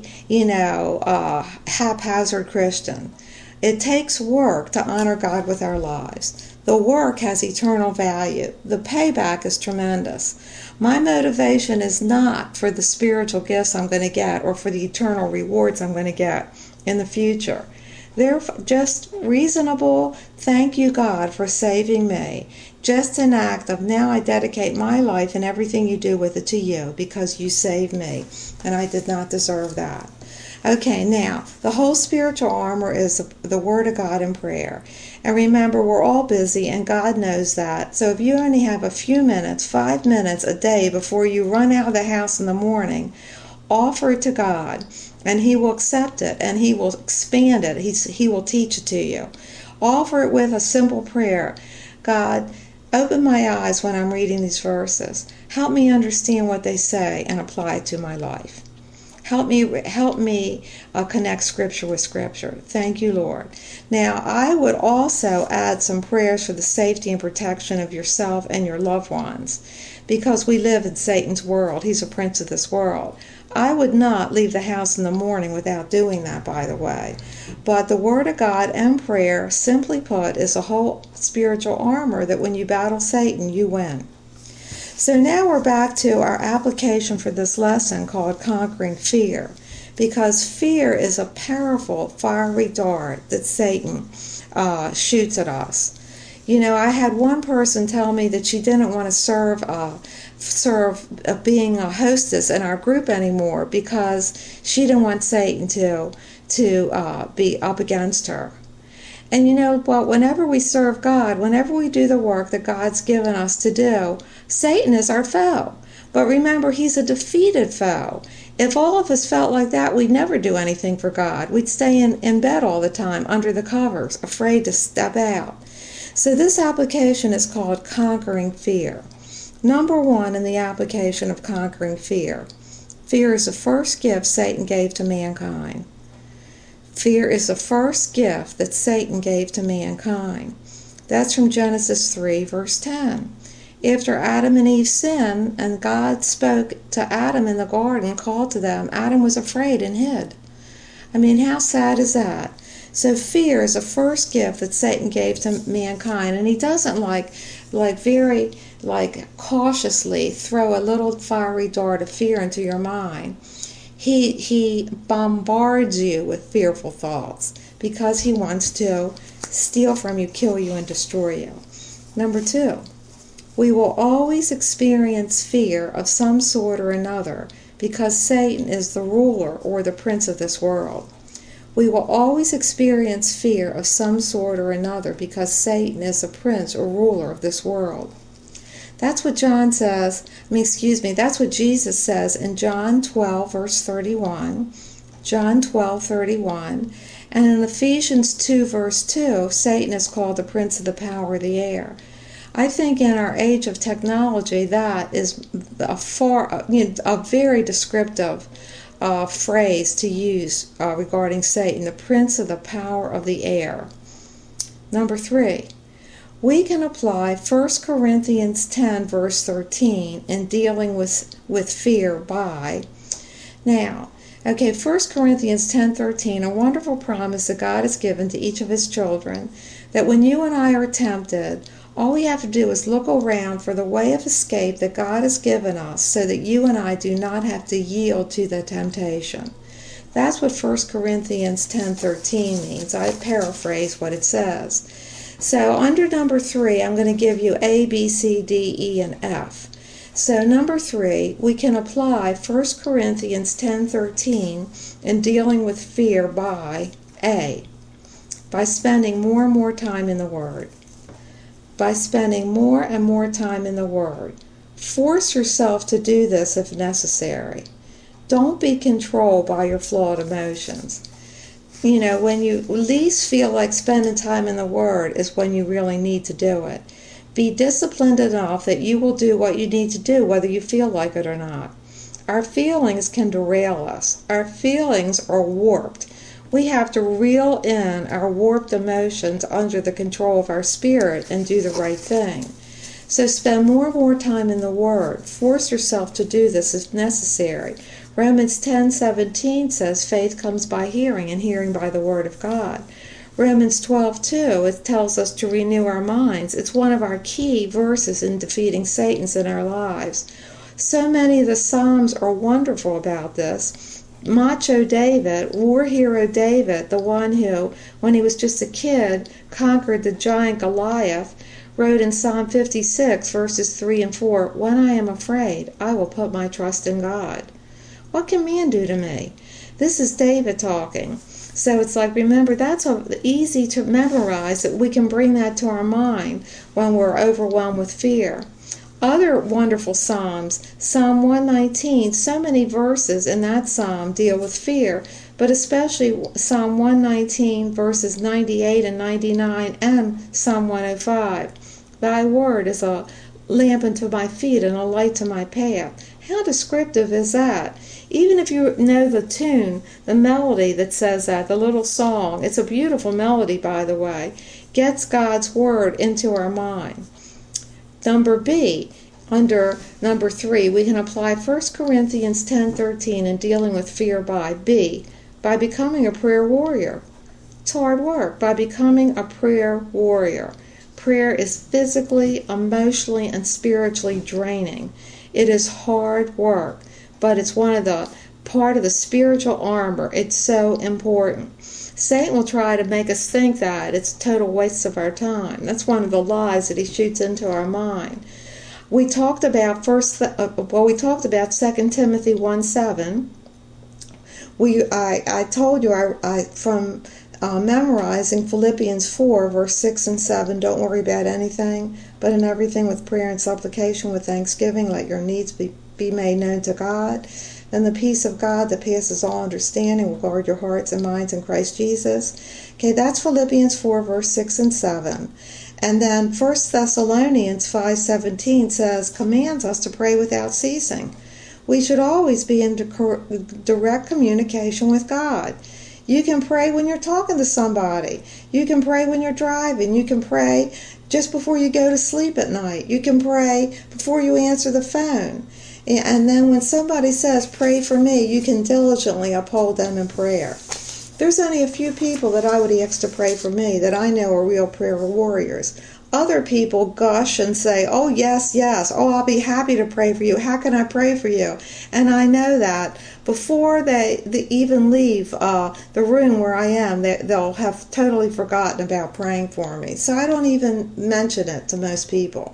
haphazard Christian. It takes work to honor God with our lives. The work has eternal value. The payback is tremendous. My motivation is not for the spiritual gifts I'm going to get or for the eternal rewards I'm going to get in the future. They're just reasonable, thank you God for saving me. Just an act of now I dedicate my life and everything you do with it to you because you saved me and I did not deserve that. Okay, now, the whole spiritual armor is the Word of God and prayer. And remember, we're all busy, and God knows that. So if you only have a few minutes, 5 minutes a day before you run out of the house in the morning, offer it to God, and He will accept it, and He will expand it. He will teach it to you. Offer it with a simple prayer. God, open my eyes when I'm reading these verses. Help me understand what they say and apply it to my life. Help me connect Scripture with Scripture. Thank you, Lord. Now, I would also add some prayers for the safety and protection of yourself and your loved ones, because we live in Satan's world. He's a prince of this world. I would not leave the house in the morning without doing that, by the way. But the Word of God and prayer, simply put, is a whole spiritual armor that when you battle Satan, you win. So now we're back to our application for this lesson called Conquering Fear, because fear is a powerful fiery dart that Satan shoots at us. You know, I had one person tell me that she didn't want to serve being a hostess in our group anymore because she didn't want Satan to be up against her. And you know what? Whenever we serve God, whenever we do the work that God's given us to do, Satan is our foe. But remember, he's a defeated foe. If all of us felt like that, we'd never do anything for God. We'd stay in bed all the time, under the covers, afraid to step out. So this application is called Conquering Fear. Number 1 in the application of conquering fear. Fear is the first gift Satan gave to mankind. Fear is the first gift that Satan gave to mankind. That's from Genesis 3, verse 10. After Adam and Eve sinned, and God spoke to Adam in the garden, called to them, Adam was afraid and hid. I mean, how sad is that? So fear is the first gift that Satan gave to mankind, and he doesn't very cautiously throw a little fiery dart of fear into your mind. He bombards you with fearful thoughts because he wants to steal from you, kill you, and destroy you. Number 2, we will always experience fear of some sort or another because Satan is the ruler or the prince of this world. We will always experience fear of some sort or another because Satan is the prince or ruler of this world. That's what that's what Jesus says in John 12, verse 31, John 12:31, and in Ephesians 2, verse 2, Satan is called the prince of the power of the air. I think in our age of technology, that is a very descriptive phrase to use regarding Satan, the prince of the power of the air. Number 3. We can apply 1 Corinthians 10, verse 13 in dealing with fear by. Now, 1 Corinthians 10:13, a wonderful promise that God has given to each of His children, that when you and I are tempted, all we have to do is look around for the way of escape that God has given us so that you and I do not have to yield to the temptation. That's what 1 Corinthians 10:13 means. I paraphrase what it says. So under number 3, I'm going to give you A, B, C, D, E, and F. So number 3, we can apply 1 Corinthians 10:13 in dealing with fear by A, by spending more and more time in the Word. By spending more and more time in the Word. Force yourself to do this if necessary. Don't be controlled by your flawed emotions. You know, when you least feel like spending time in the Word is when you really need to do it. Be disciplined enough that you will do what you need to do, whether you feel like it or not. Our feelings can derail us. Our feelings are warped. We have to reel in our warped emotions under the control of our spirit and do the right thing. So spend more and more time in the Word. Force yourself to do this if necessary. Romans 10:17 says faith comes by hearing, and hearing by the Word of God. Romans 12:2, it tells us to renew our minds. It's one of our key verses in defeating Satan in our lives. So many of the Psalms are wonderful about this. Macho David, war hero David, the one who, when he was just a kid, conquered the giant Goliath, wrote in Psalm 56, verses 3 and 4, "When I am afraid, I will put my trust in God." What can man do to me? This is David talking. So it's like, remember, that's easy to memorize, that we can bring that to our mind when we're overwhelmed with fear. Other wonderful Psalms, Psalm 119, so many verses in that Psalm deal with fear, but especially Psalm 119, verses 98 and 99, and Psalm 105. Thy word is a lamp unto my feet and a light to my path. How descriptive is that? Even if you know the tune, the melody that says that, the little song, it's a beautiful melody, by the way, gets God's word into our mind. Number B, under number 3, we can apply 1 Corinthians 10:13 in dealing with fear by B, by becoming a prayer warrior. It's hard work, by becoming a prayer warrior. Prayer is physically, emotionally, and spiritually draining. It is hard work, but it's part of the spiritual armor. It's so important. Satan will try to make us think that it's a total waste of our time. That's one of the lies that he shoots into our mind. We talked about 2 Timothy 1:7. I told you from memorizing Philippians 4, verse 6 and 7, don't worry about anything, but in everything with prayer and supplication with thanksgiving, let your needs be made known to God. Then the peace of God that passes all understanding will guard your hearts and minds in Christ Jesus. Okay, that's Philippians 4, verse 6 and 7. And then 1 Thessalonians 5:17 commands us to pray without ceasing. We should always be in direct communication with God. You can pray when you're talking to somebody. You can pray when you're driving. You can pray just before you go to sleep at night. You can pray before you answer the phone. And then when somebody says, pray for me, you can diligently uphold them in prayer. There's only a few people that I would ask to pray for me that I know are real prayer warriors. Other people gush and say, oh, yes, yes. Oh, I'll be happy to pray for you. How can I pray for you? And I know that before they even leave the room where I am, they'll have totally forgotten about praying for me. So I don't even mention it to most people.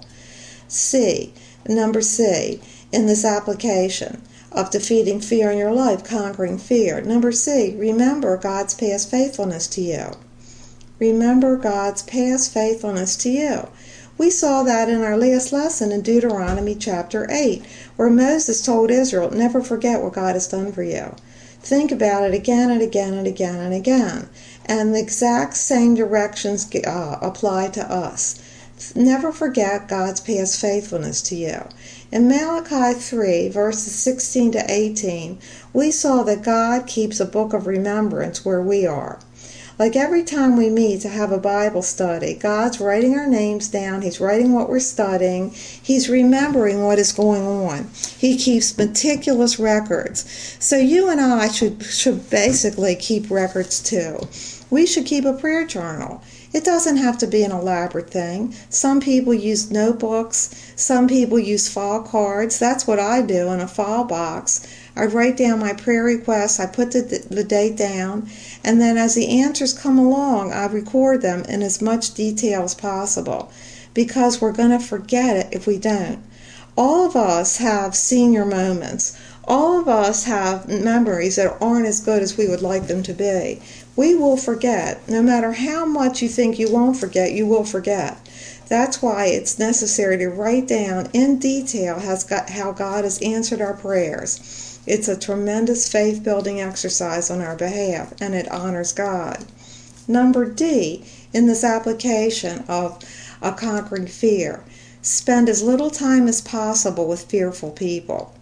Number C, in this application of defeating fear in your life, conquering fear. Number C, remember God's past faithfulness to you. Remember God's past faithfulness to you. We saw that in our last lesson in Deuteronomy chapter 8, where Moses told Israel, never forget what God has done for you. Think about it again and again and again and again. And the exact same directions apply to us. Never forget God's past faithfulness to you. In Malachi 3, verses 16 to 18, we saw that God keeps a book of remembrance where we are. Like every time we meet to have a Bible study, God's writing our names down. He's writing what we're studying. He's remembering what is going on. He keeps meticulous records. So you and I should basically keep records too. We should keep a prayer journal. It doesn't have to be an elaborate thing. Some people use notebooks. Some people use file cards. That's what I do in a file box. I write down my prayer requests. I put the date down. And then as the answers come along, I record them in as much detail as possible, because we're going to forget it if we don't. All of us have senior moments. All of us have memories that aren't as good as we would like them to be. We will forget. No matter how much you think you won't forget, you will forget. That's why it's necessary to write down in detail how God has answered our prayers. It's a tremendous faith-building exercise on our behalf, and it honors God. Number D, in this application of conquering fear, spend as little time as possible with fearful people.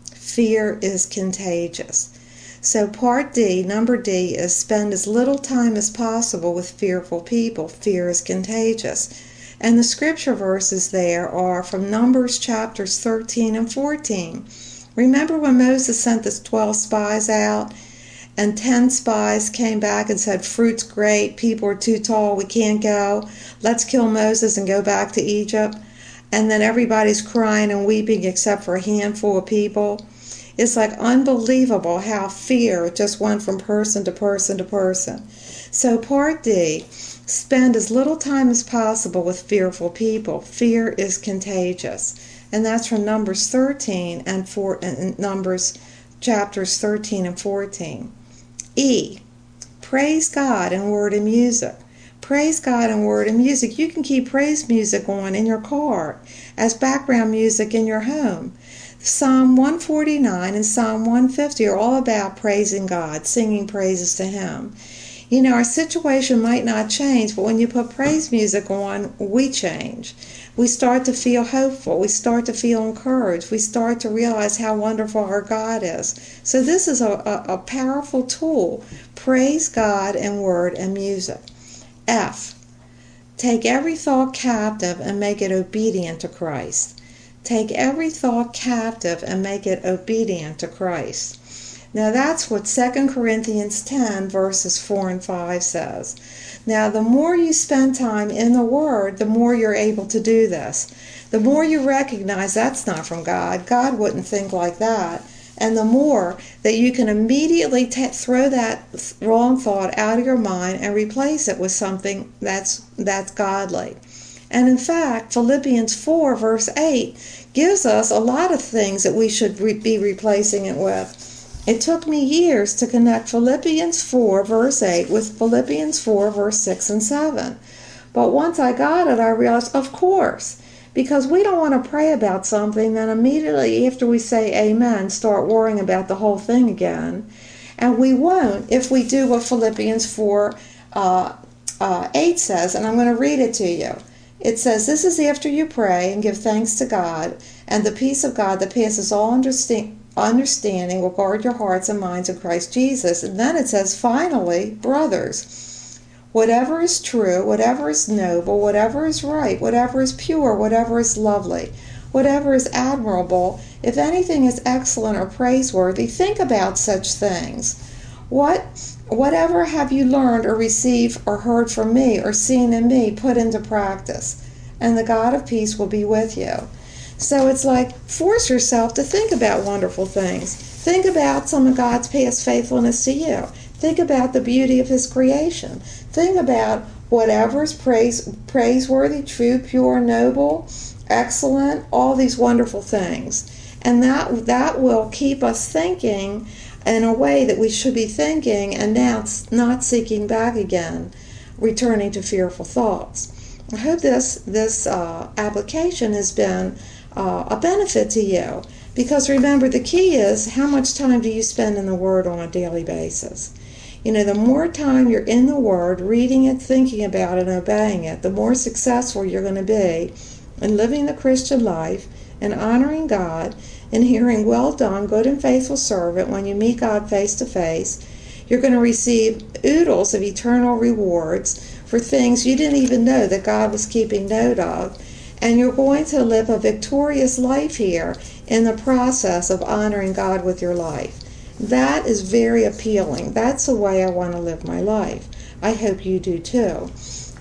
Fear is contagious. So part D, number D, is spend as little time as possible with fearful people. Fear is contagious. And the scripture verses there are from Numbers chapters 13 and 14. Remember when Moses sent the 12 spies out, and 10 spies came back and said, fruit's great, people are too tall, we can't go, let's kill Moses and go back to Egypt. And then everybody's crying and weeping except for a handful of people. It's like unbelievable how fear just went from person to person to person. So part D, spend as little time as possible with fearful people. Fear is contagious. And that's from Numbers 13 and Numbers chapters 13 and 14. E, praise God in word and music. Praise God in word and music. You can keep praise music on in your car as background music in your home. Psalm 149 and Psalm 150 are all about praising God, singing praises to Him. You know, our situation might not change, but when you put praise music on, we change. We start to feel hopeful. We start to feel encouraged. We start to realize how wonderful our God is. So this is a powerful tool. Praise God in word and music. F, take every thought captive and make it obedient to Christ. Take every thought captive and make it obedient to Christ. Now that's what 2 Corinthians 10 verses 4 and 5 says. Now the more you spend time in the Word, the more you're able to do this. The more you recognize that's not from God. God wouldn't think like that. And the more that you can immediately throw that wrong thought out of your mind and replace it with something that's godly. And in fact, Philippians 4 verse 8 gives us a lot of things that we should be replacing it with. It took me years to connect Philippians 4 verse 8 with Philippians 4 verse 6 and 7. But once I got it, I realized, of course, because we don't want to pray about something, then immediately after we say amen, start worrying about the whole thing again. And we won't if we do what Philippians 4 8 says, and I'm going to read it to you. It says, this is after you pray and give thanks to God, and the peace of God that passes all understanding will guard your hearts and minds in Christ Jesus. And then it says, finally, brothers, whatever is true, whatever is noble, whatever is right, whatever is pure, whatever is lovely, whatever is admirable, if anything is excellent or praiseworthy, think about such things. Whatever have you learned or received or heard from me or seen in me, put into practice, and the God of peace will be with you. So it's like, force yourself to think about wonderful things. Think about some of God's past faithfulness to you. Think about the beauty of His creation. Think about whatever is praiseworthy, true, pure, noble, excellent, all these wonderful things. And that will keep us thinking in a way that we should be thinking, and now not seeking back again, returning to fearful thoughts. I hope this application has been a benefit to you, because remember, the key is, how much time do you spend in the Word on a daily basis? You know, the more time you're in the Word, reading it, thinking about it, and obeying it, the more successful you're going to be in living the Christian life and honoring God and hearing, well done, good and faithful servant. When you meet God face to face, you're going to receive oodles of eternal rewards for things you didn't even know that God was keeping note of. And you're going to live a victorious life here in the process of honoring God with your life. That is very appealing. That's the way I want to live my life. I hope you do too.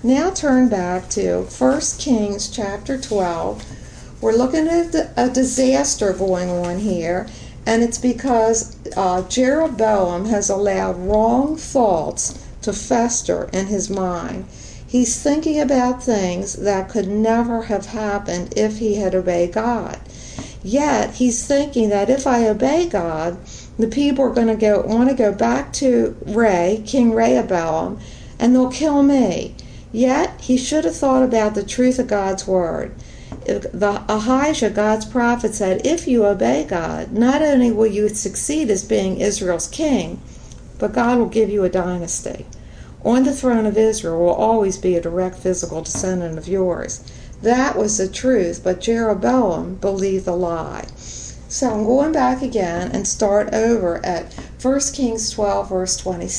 Now turn back to 1 Kings chapter 12. We're looking at a disaster going on here, and it's because Jeroboam has allowed wrong thoughts to fester in his mind. He's thinking about things that could never have happened if he had obeyed God. Yet he's thinking that if I obey God, the people are going to want to go back to King Rehoboam, and they'll kill me. Yet he should have thought about the truth of God's word. Ahijah, God's prophet, said, if you obey God, not only will you succeed as being Israel's king, but God will give you a dynasty. On the throne of Israel will always be a direct physical descendant of yours. That was the truth, but Jeroboam believed the lie. So I'm going back again and start over at 1 Kings 12, verse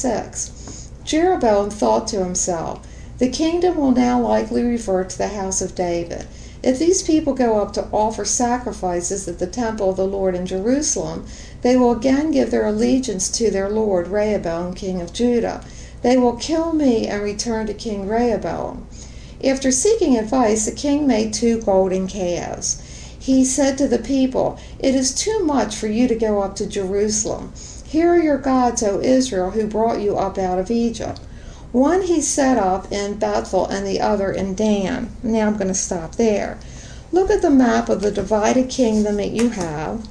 26. Jeroboam thought to himself, the kingdom will now likely revert to the house of David. If these people go up to offer sacrifices at the temple of the Lord in Jerusalem, they will again give their allegiance to their lord Rehoboam, king of Judah. They will kill me and return to King Rehoboam. After seeking advice, the king made 2 golden calves. He said to the people, it is too much for you to go up to Jerusalem. Here are your gods, O Israel, who brought you up out of Egypt. One he set up in Bethel and the other in Dan. Now I'm going to stop there. Look at the map of the divided kingdom that you have.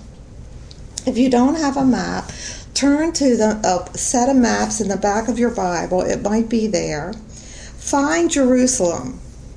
If you don't have a map, turn to the set of maps in the back of your Bible. It might be there. Find Jerusalem.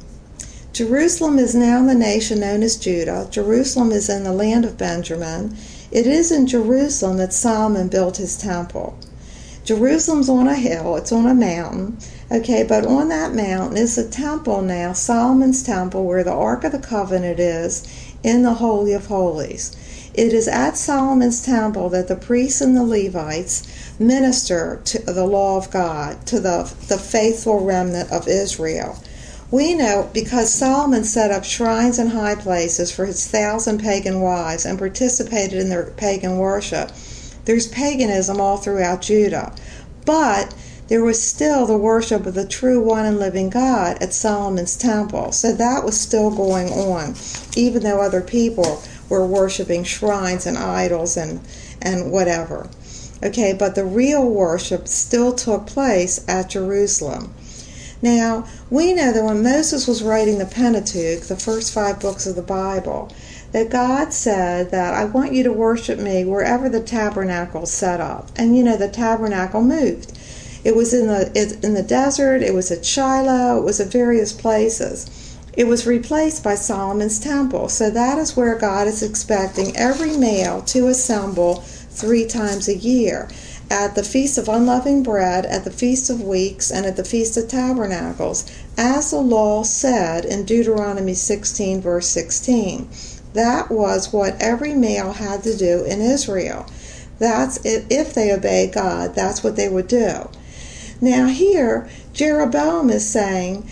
Jerusalem is now the nation known as Judah. Jerusalem is in the land of Benjamin. It is in Jerusalem that Solomon built his temple. Jerusalem's on a hill, it's on a mountain, okay, but on that mountain is a temple now, Solomon's temple, where the Ark of the Covenant is, in the Holy of Holies. It is at Solomon's temple that the priests and the Levites minister to the law of God, to the faithful remnant of Israel. We know because Solomon set up shrines and high places for his 1,000 pagan wives and participated in their pagan worship. There's paganism all throughout Judah, but there was still the worship of the true one and living God at Solomon's temple. So that was still going on, even though other people were worshiping shrines and idols and whatever. Okay, but the real worship still took place at Jerusalem. Now, we know that when Moses was writing the Pentateuch, the first 5 books of the Bible, that God said that I want you to worship me wherever the tabernacle is set up. And the tabernacle moved. It was in the desert, it was at Shiloh, it was at various places. It was replaced by Solomon's temple. So that is where God is expecting every male to assemble 3 times a year. At the Feast of Unleavened Bread, at the Feast of Weeks, and at the Feast of Tabernacles, as the law said in Deuteronomy 16, verse 16. That was what every male had to do in Israel. That's if they obeyed God, that's what they would do. Now here, Jeroboam is saying,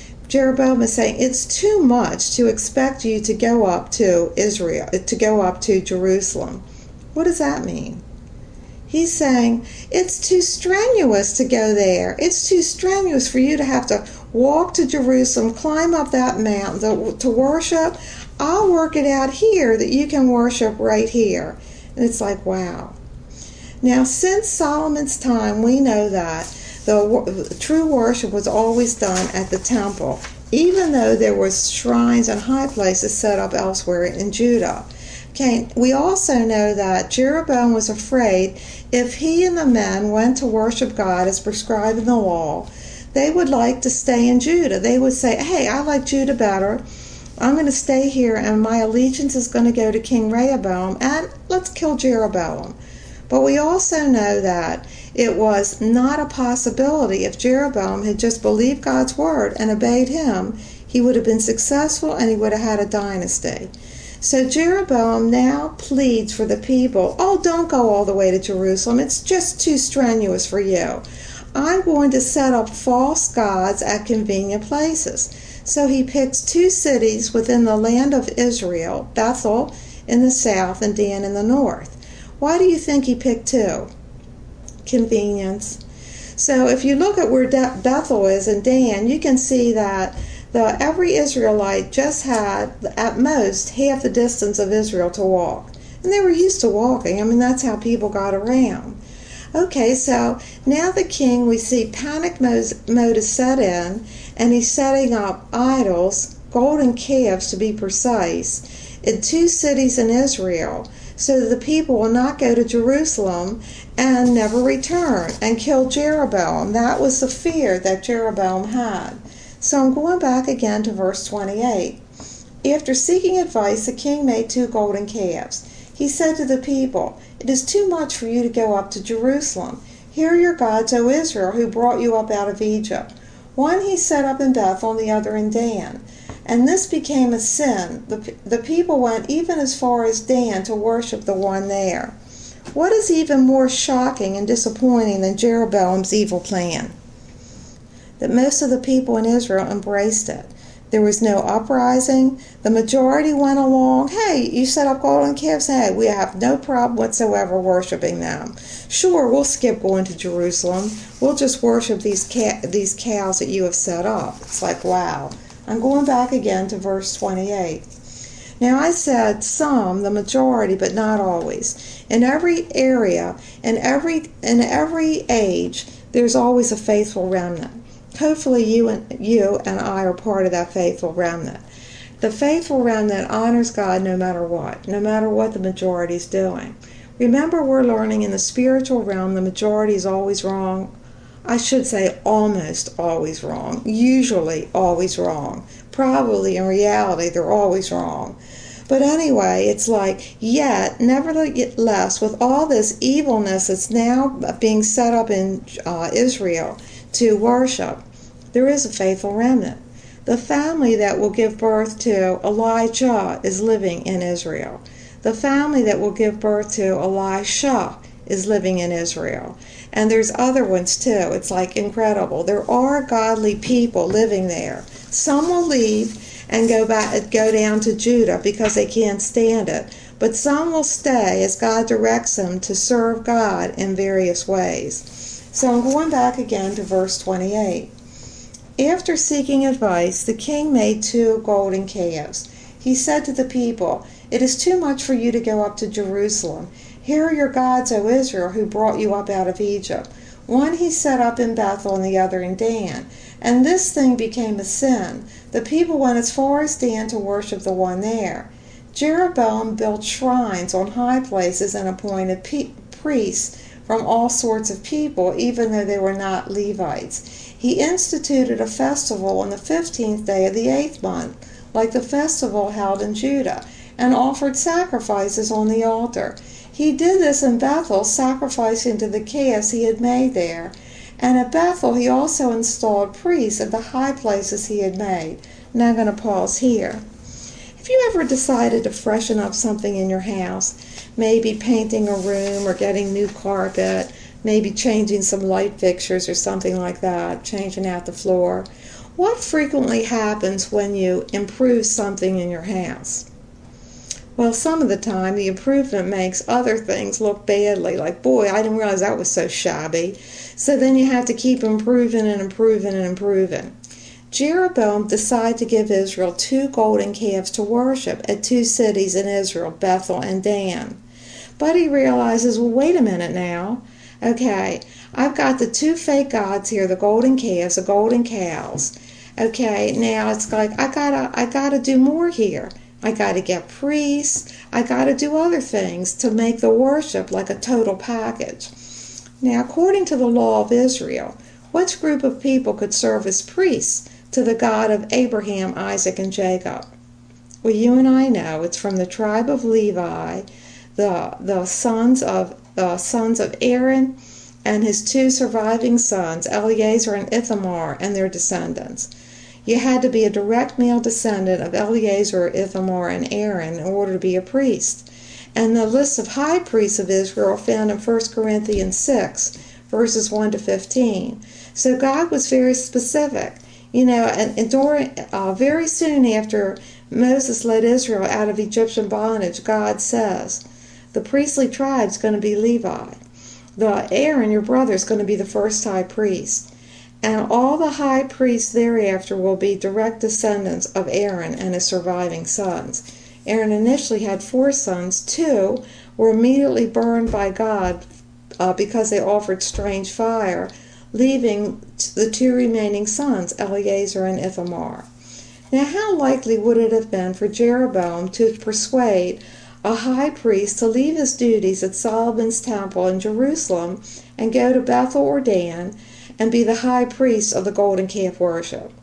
it's too much to expect you to go up to Israel, to go up to Jerusalem. What does that mean? He's saying, it's too strenuous to go there. It's too strenuous for you to have to walk to Jerusalem, climb up that mountain to worship. I'll work it out here that you can worship right here. And it's like, wow. Now, since Solomon's time, we know that the true worship was always done at the temple, even though there were shrines and high places set up elsewhere in Judah. Okay, we also know that Jeroboam was afraid if he and the men went to worship God as prescribed in the law, they would like to stay in Judah. They would say, hey, I like Judah better. I'm going to stay here and my allegiance is going to go to King Rehoboam, and let's kill Jeroboam. But we also know that it was not a possibility. If Jeroboam had just believed God's word and obeyed him, he would have been successful and he would have had a dynasty. So Jeroboam now pleads for the people, oh, don't go all the way to Jerusalem. It's just too strenuous for you. I'm going to set up false gods at convenient places. So he picks 2 cities within the land of Israel, Bethel in the south and Dan in the north. Why do you think he picked 2? Convenience. So if you look at where Bethel is and Dan, you can see that every Israelite just had at most half the distance of Israel to walk. And they were used to walking. I mean, that's how people got around. Okay, so now the king, we see panic mode is set in, and he's setting up idols, golden calves to be precise, in 2 cities in Israel, so that the people will not go to Jerusalem and never return and kill Jeroboam. That was the fear that Jeroboam had. So I'm going back again to verse 28. After seeking advice, the king made 2 golden calves. He said to the people, "It is too much for you to go up to Jerusalem. Here are your gods, O Israel, who brought you up out of Egypt." One he set up in Bethel and the other in Dan. And this became a sin. The people went even as far as Dan to worship the one there. What is even more shocking and disappointing than Jeroboam's evil plan? That most of the people in Israel embraced it. There was no uprising. The majority went along. Hey, you set up golden calves? Hey, we have no problem whatsoever worshiping them. Sure, we'll skip going to Jerusalem. We'll just worship these cows that you have set up. It's like, wow. I'm going back again to verse 28. Now I said some, the majority, but not always. In every area, in every age, there's always a faithful remnant. Hopefully you and I are part of that faithful remnant. The faithful remnant honors God no matter what the majority is doing. Remember, we're learning in the spiritual realm the majority is always wrong. I should say almost always wrong. Usually always wrong. Probably in reality they're always wrong. But anyway, it's like, yet, nevertheless, with all this evilness that's now being set up in Israel to worship, there is a faithful remnant. The family that will give birth to Elijah is living in Israel. The family that will give birth to Elisha is living in Israel. And there's other ones too. It's like incredible. There are godly people living there. Some will leave and go down to Judah because they can't stand it. But some will stay as God directs them to serve God in various ways. So I'm going back again to verse 28. After seeking advice, the king made 2 golden calves. He said to the people, "It is too much for you to go up to Jerusalem. Here are your gods, O Israel, who brought you up out of Egypt." One he set up in Bethel and the other in Dan. And this thing became a sin. The people went as far as Dan to worship the one there. Jeroboam built shrines on high places and appointed priests from all sorts of people, even though they were not Levites. He instituted a festival on the 15th day of the 8th month, like the festival held in Judah, and offered sacrifices on the altar. He did this in Bethel, sacrificing to the calves he had made there. And at Bethel he also installed priests at the high places he had made. Now I'm going to pause here. Have you ever decided to freshen up something in your house? Maybe painting a room or getting new carpet, maybe changing some light fixtures or something like that, changing out the floor. What frequently happens when you improve something in your house? Well, some of the time the improvement makes other things look badly, like, boy, I didn't realize that was so shabby. So then you have to keep improving and improving and improving. Jeroboam decided to give Israel 2 golden calves to worship at 2 cities in Israel, Bethel and Dan. But he realizes, well, wait a minute now. Okay, I've got the 2 fake gods here, the golden calves, the golden cows. Okay, now it's like I gotta do more here. I got to get priests. I got to do other things to make the worship like a total package. Now, according to the law of Israel, what group of people could serve as priests to the God of Abraham, Isaac, and Jacob? Well, you and I know it's from the tribe of Levi, the sons of Aaron and his 2 surviving sons, Eleazar and Ithamar, and their descendants. You had to be a direct male descendant of Eleazar, Ithamar, and Aaron in order to be a priest. And the list of high priests of Israel found in 1 Corinthians 6, verses 1 to 15. So God was very specific. And very soon after Moses led Israel out of Egyptian bondage, God says, the priestly tribe is going to be Levi. Aaron, your brother, is going to be the first high priest. And all the high priests thereafter will be direct descendants of Aaron and his surviving sons. Aaron initially had 4 sons. 2 were immediately burned by God because they offered strange fire, leaving the 2 remaining sons, Eleazar and Ithamar. Now, how likely would it have been for Jeroboam to persuade a high priest to leave his duties at Solomon's temple in Jerusalem and go to Bethel or Dan and be the high priest of the golden calf worship?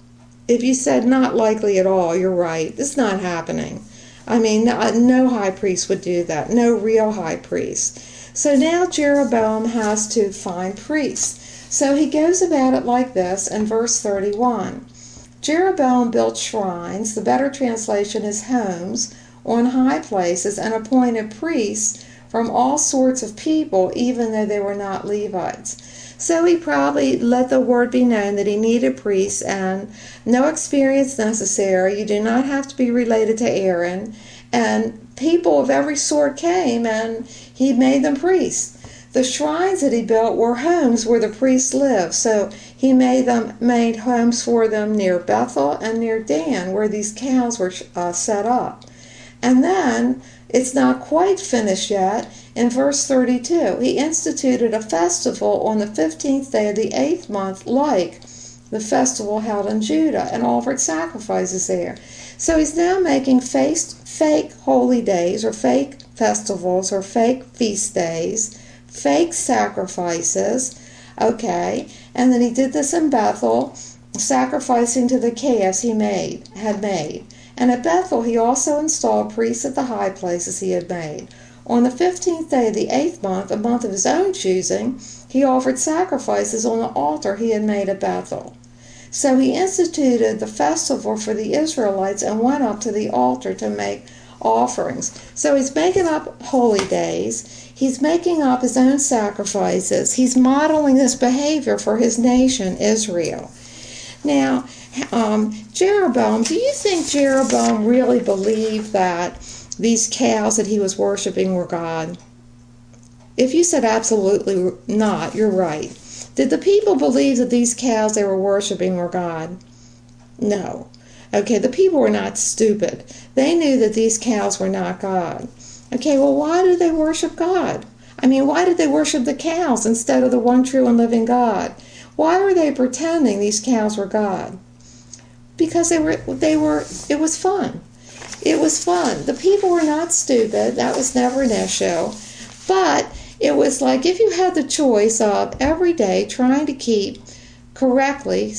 If you said not likely at all, you're right. It's not happening. I mean, no high priest would do that. No real high priest. So now Jeroboam has to find priests. So he goes about it like this in verse 31. Jeroboam built shrines, the better translation is homes, on high places, and appointed priests from all sorts of people, even though they were not Levites. So he probably let the word be known that he needed priests, and no experience necessary. You do not have to be related to Aaron. And people of every sort came, and he made them priests. The shrines that he built were homes where the priests lived. So he made homes for them near Bethel and near Dan, where these cows were set up. And then, it's not quite finished yet, in verse 32, he instituted a festival on the 15th day of the 8th month, like the festival held in Judah, and offered sacrifices there. So he's now making fake holy days, or fake festivals, or fake feast days, fake sacrifices, okay? And then he did this in Bethel, sacrificing to the calves he had made. And at Bethel he also installed priests at the high places he had made. On the 15th day of the 8th month, a month of his own choosing, he offered sacrifices on the altar he had made at Bethel. So he instituted the festival for the Israelites and went up to the altar to make offerings. So he's making up holy days. He's making up his own sacrifices. He's modeling this behavior for his nation, Israel. Now, Jeroboam, do you think Jeroboam really believed that these cows that he was worshiping were God? If you said absolutely not, you're right. Did the people believe that these cows they were worshiping were God? No. Okay, the people were not stupid. They knew that these cows were not God. Okay, well, why did they worship God? I mean, why did they worship the cows instead of the one true and living God? Why were they pretending these cows were God? Because it was fun. It was fun. The people were not stupid. That was never an issue. But it was like if you had the choice of every day trying to keep correctly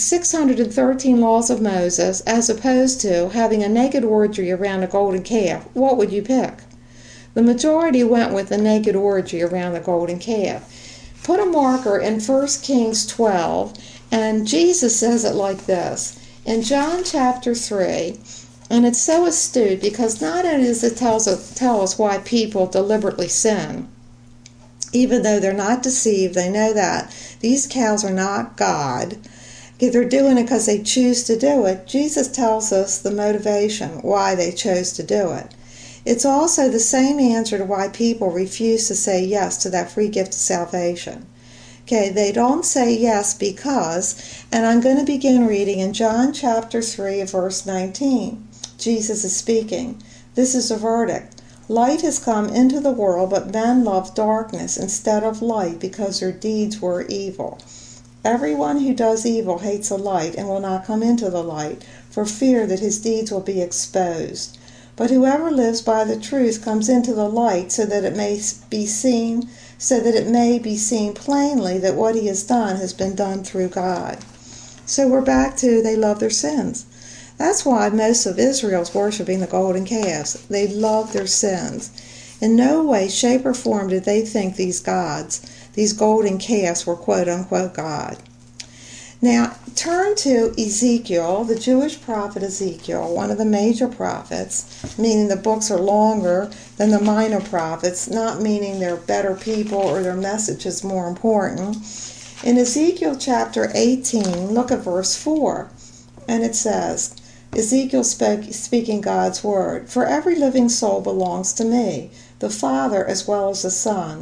613 laws of Moses as opposed to having a naked orgy around a golden calf, what would you pick? The majority went with the naked orgy around the golden calf. Put a marker in 1 Kings 12, and Jesus says it like this. In John chapter 3, and it's so astute because not only does it tell us why people deliberately sin, even though they're not deceived, they know that these cows are not God. They're doing it because they choose to do it. Jesus tells us the motivation, why they chose to do it. It's also the same answer to why people refuse to say yes to that free gift of salvation. Okay, they don't say yes because, and I'm going to begin reading in John chapter 3, verse 19. Jesus is speaking. This is a verdict. Light has come into the world, but men love darkness instead of light because their deeds were evil. Everyone who does evil hates the light and will not come into the light, for fear that his deeds will be exposed. But whoever lives by the truth comes into the light so that it may be seen plainly that what he has done has been done through God. So we're back to they love their sins. That's why most of Israel's worshiping the golden calves. They love their sins. In no way, shape, or form did they think these gods, these golden calves, were quote-unquote God. Now, turn to Ezekiel, the Jewish prophet Ezekiel, one of the major prophets, meaning the books are longer than the minor prophets, not meaning they're better people or their message is more important. In Ezekiel chapter 18, look at verse 4, and it says, Ezekiel speaking God's word, "For every living soul belongs to me, the Father as well as the Son.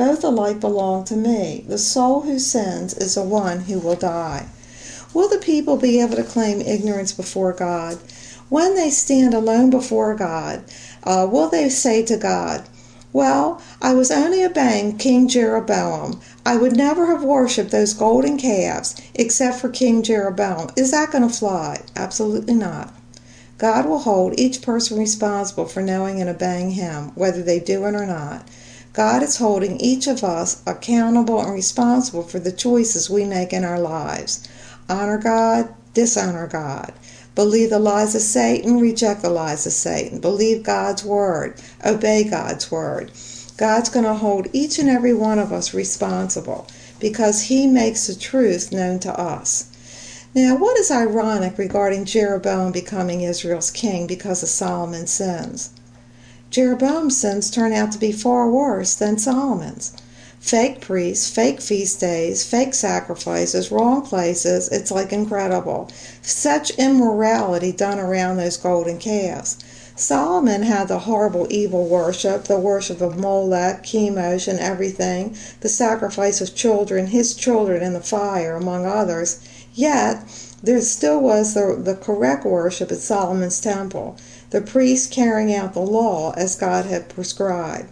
Both alike belong to me. The soul who sins is the one who will die. Will the people be able to claim ignorance before God? When they stand alone before God, will they say to God, well, I was only obeying King Jeroboam. I would never have worshipped those golden calves except for King Jeroboam. Is that going to fly? Absolutely not. God will hold each person responsible for knowing and obeying Him, whether they do it or not. God is holding each of us accountable and responsible for the choices we make in our lives. Honor God, dishonor God. Believe the lies of Satan, reject the lies of Satan. Believe God's word, obey God's word. God's going to hold each and every one of us responsible because He makes the truth known to us. Now, what is ironic regarding Jeroboam becoming Israel's king because of Solomon's sins? Jeroboam's sins turn out to be far worse than Solomon's. Fake priests, fake feast days, fake sacrifices, wrong places, it's like incredible. Such immorality done around those golden calves. Solomon had the horrible evil worship, the worship of Molech, Chemosh, and everything, the sacrifice of children, his children in the fire, among others. Yet, there still was the correct worship at Solomon's temple, the priests carrying out the law as God had prescribed.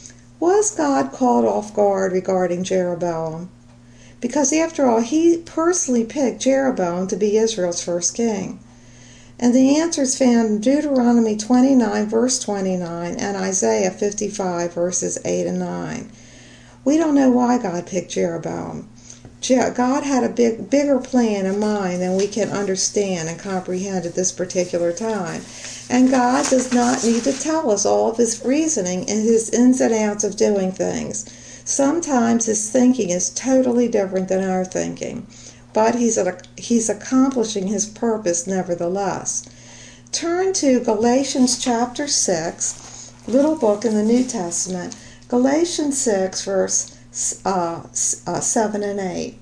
Was God caught off guard regarding Jeroboam? Because after all, He personally picked Jeroboam to be Israel's first king. And the answer is found in Deuteronomy 29, verse 29, and Isaiah 55, verses 8 and 9. We don't know why God picked Jeroboam. God had a bigger plan in mind than we can understand and comprehend at this particular time. And God does not need to tell us all of His reasoning and His ins and outs of doing things. Sometimes His thinking is totally different than our thinking, but He's accomplishing His purpose nevertheless. Turn to Galatians chapter 6, little book in the New Testament, Galatians 6, verse 7 and 8.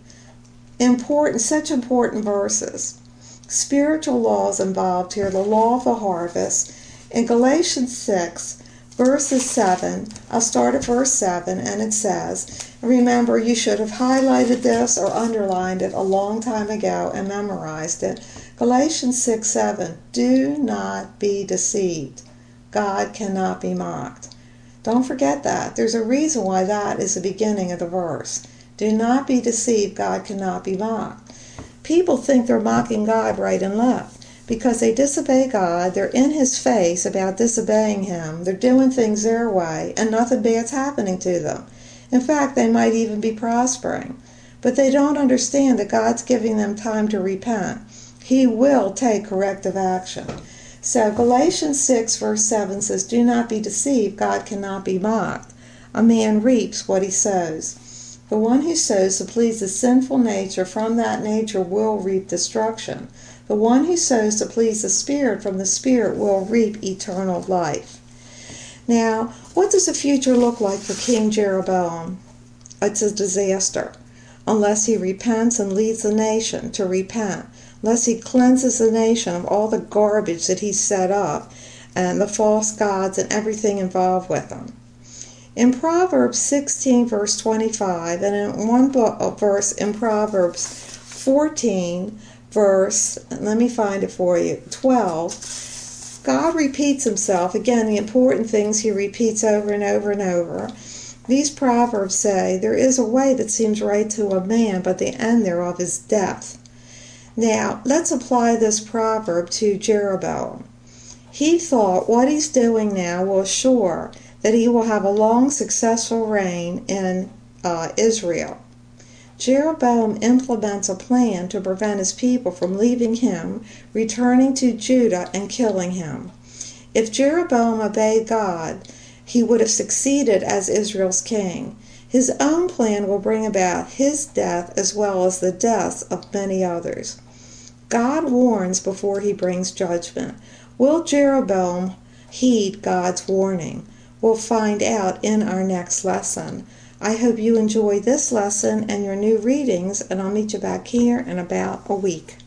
Such important verses. Spiritual laws involved here, the law of the harvest. In Galatians 6, verses 7, I'll start at verse 7, and it says, remember, you should have highlighted this or underlined it a long time ago and memorized it. Galatians 6, 7, do not be deceived. God cannot be mocked. Don't forget that. There's a reason why that is the beginning of the verse. Do not be deceived. God cannot be mocked. People think they're mocking God right and left because they disobey God. They're in His face about disobeying Him. They're doing things their way, and nothing bad's happening to them. In fact, they might even be prospering. But they don't understand that God's giving them time to repent. He will take corrective action. So Galatians 6, verse 7 says, do not be deceived. God cannot be mocked. A man reaps what he sows. The one who sows to please the sinful nature from that nature will reap destruction. The one who sows to please the Spirit from the Spirit will reap eternal life. Now, what does the future look like for King Jeroboam? It's a disaster, unless he repents and leads the nation to repent, unless he cleanses the nation of all the garbage that he's set up and the false gods and everything involved with them. In Proverbs 16, verse 25, and in one verse in Proverbs 14, verse, let me find it for you, 12, God repeats Himself. Again, the important things He repeats over and over and over. These Proverbs say, there is a way that seems right to a man, but the end thereof is death. Now, let's apply this proverb to Jeroboam. He thought what he's doing now will assure that he will have a long, successful reign in Israel. Jeroboam implements a plan to prevent his people from leaving him, returning to Judah, and killing him. If Jeroboam obeyed God, he would have succeeded as Israel's king. His own plan will bring about his death as well as the deaths of many others. God warns before He brings judgment. Will Jeroboam heed God's warning? We'll find out in our next lesson. I hope you enjoy this lesson and your new readings, and I'll meet you back here in about a week.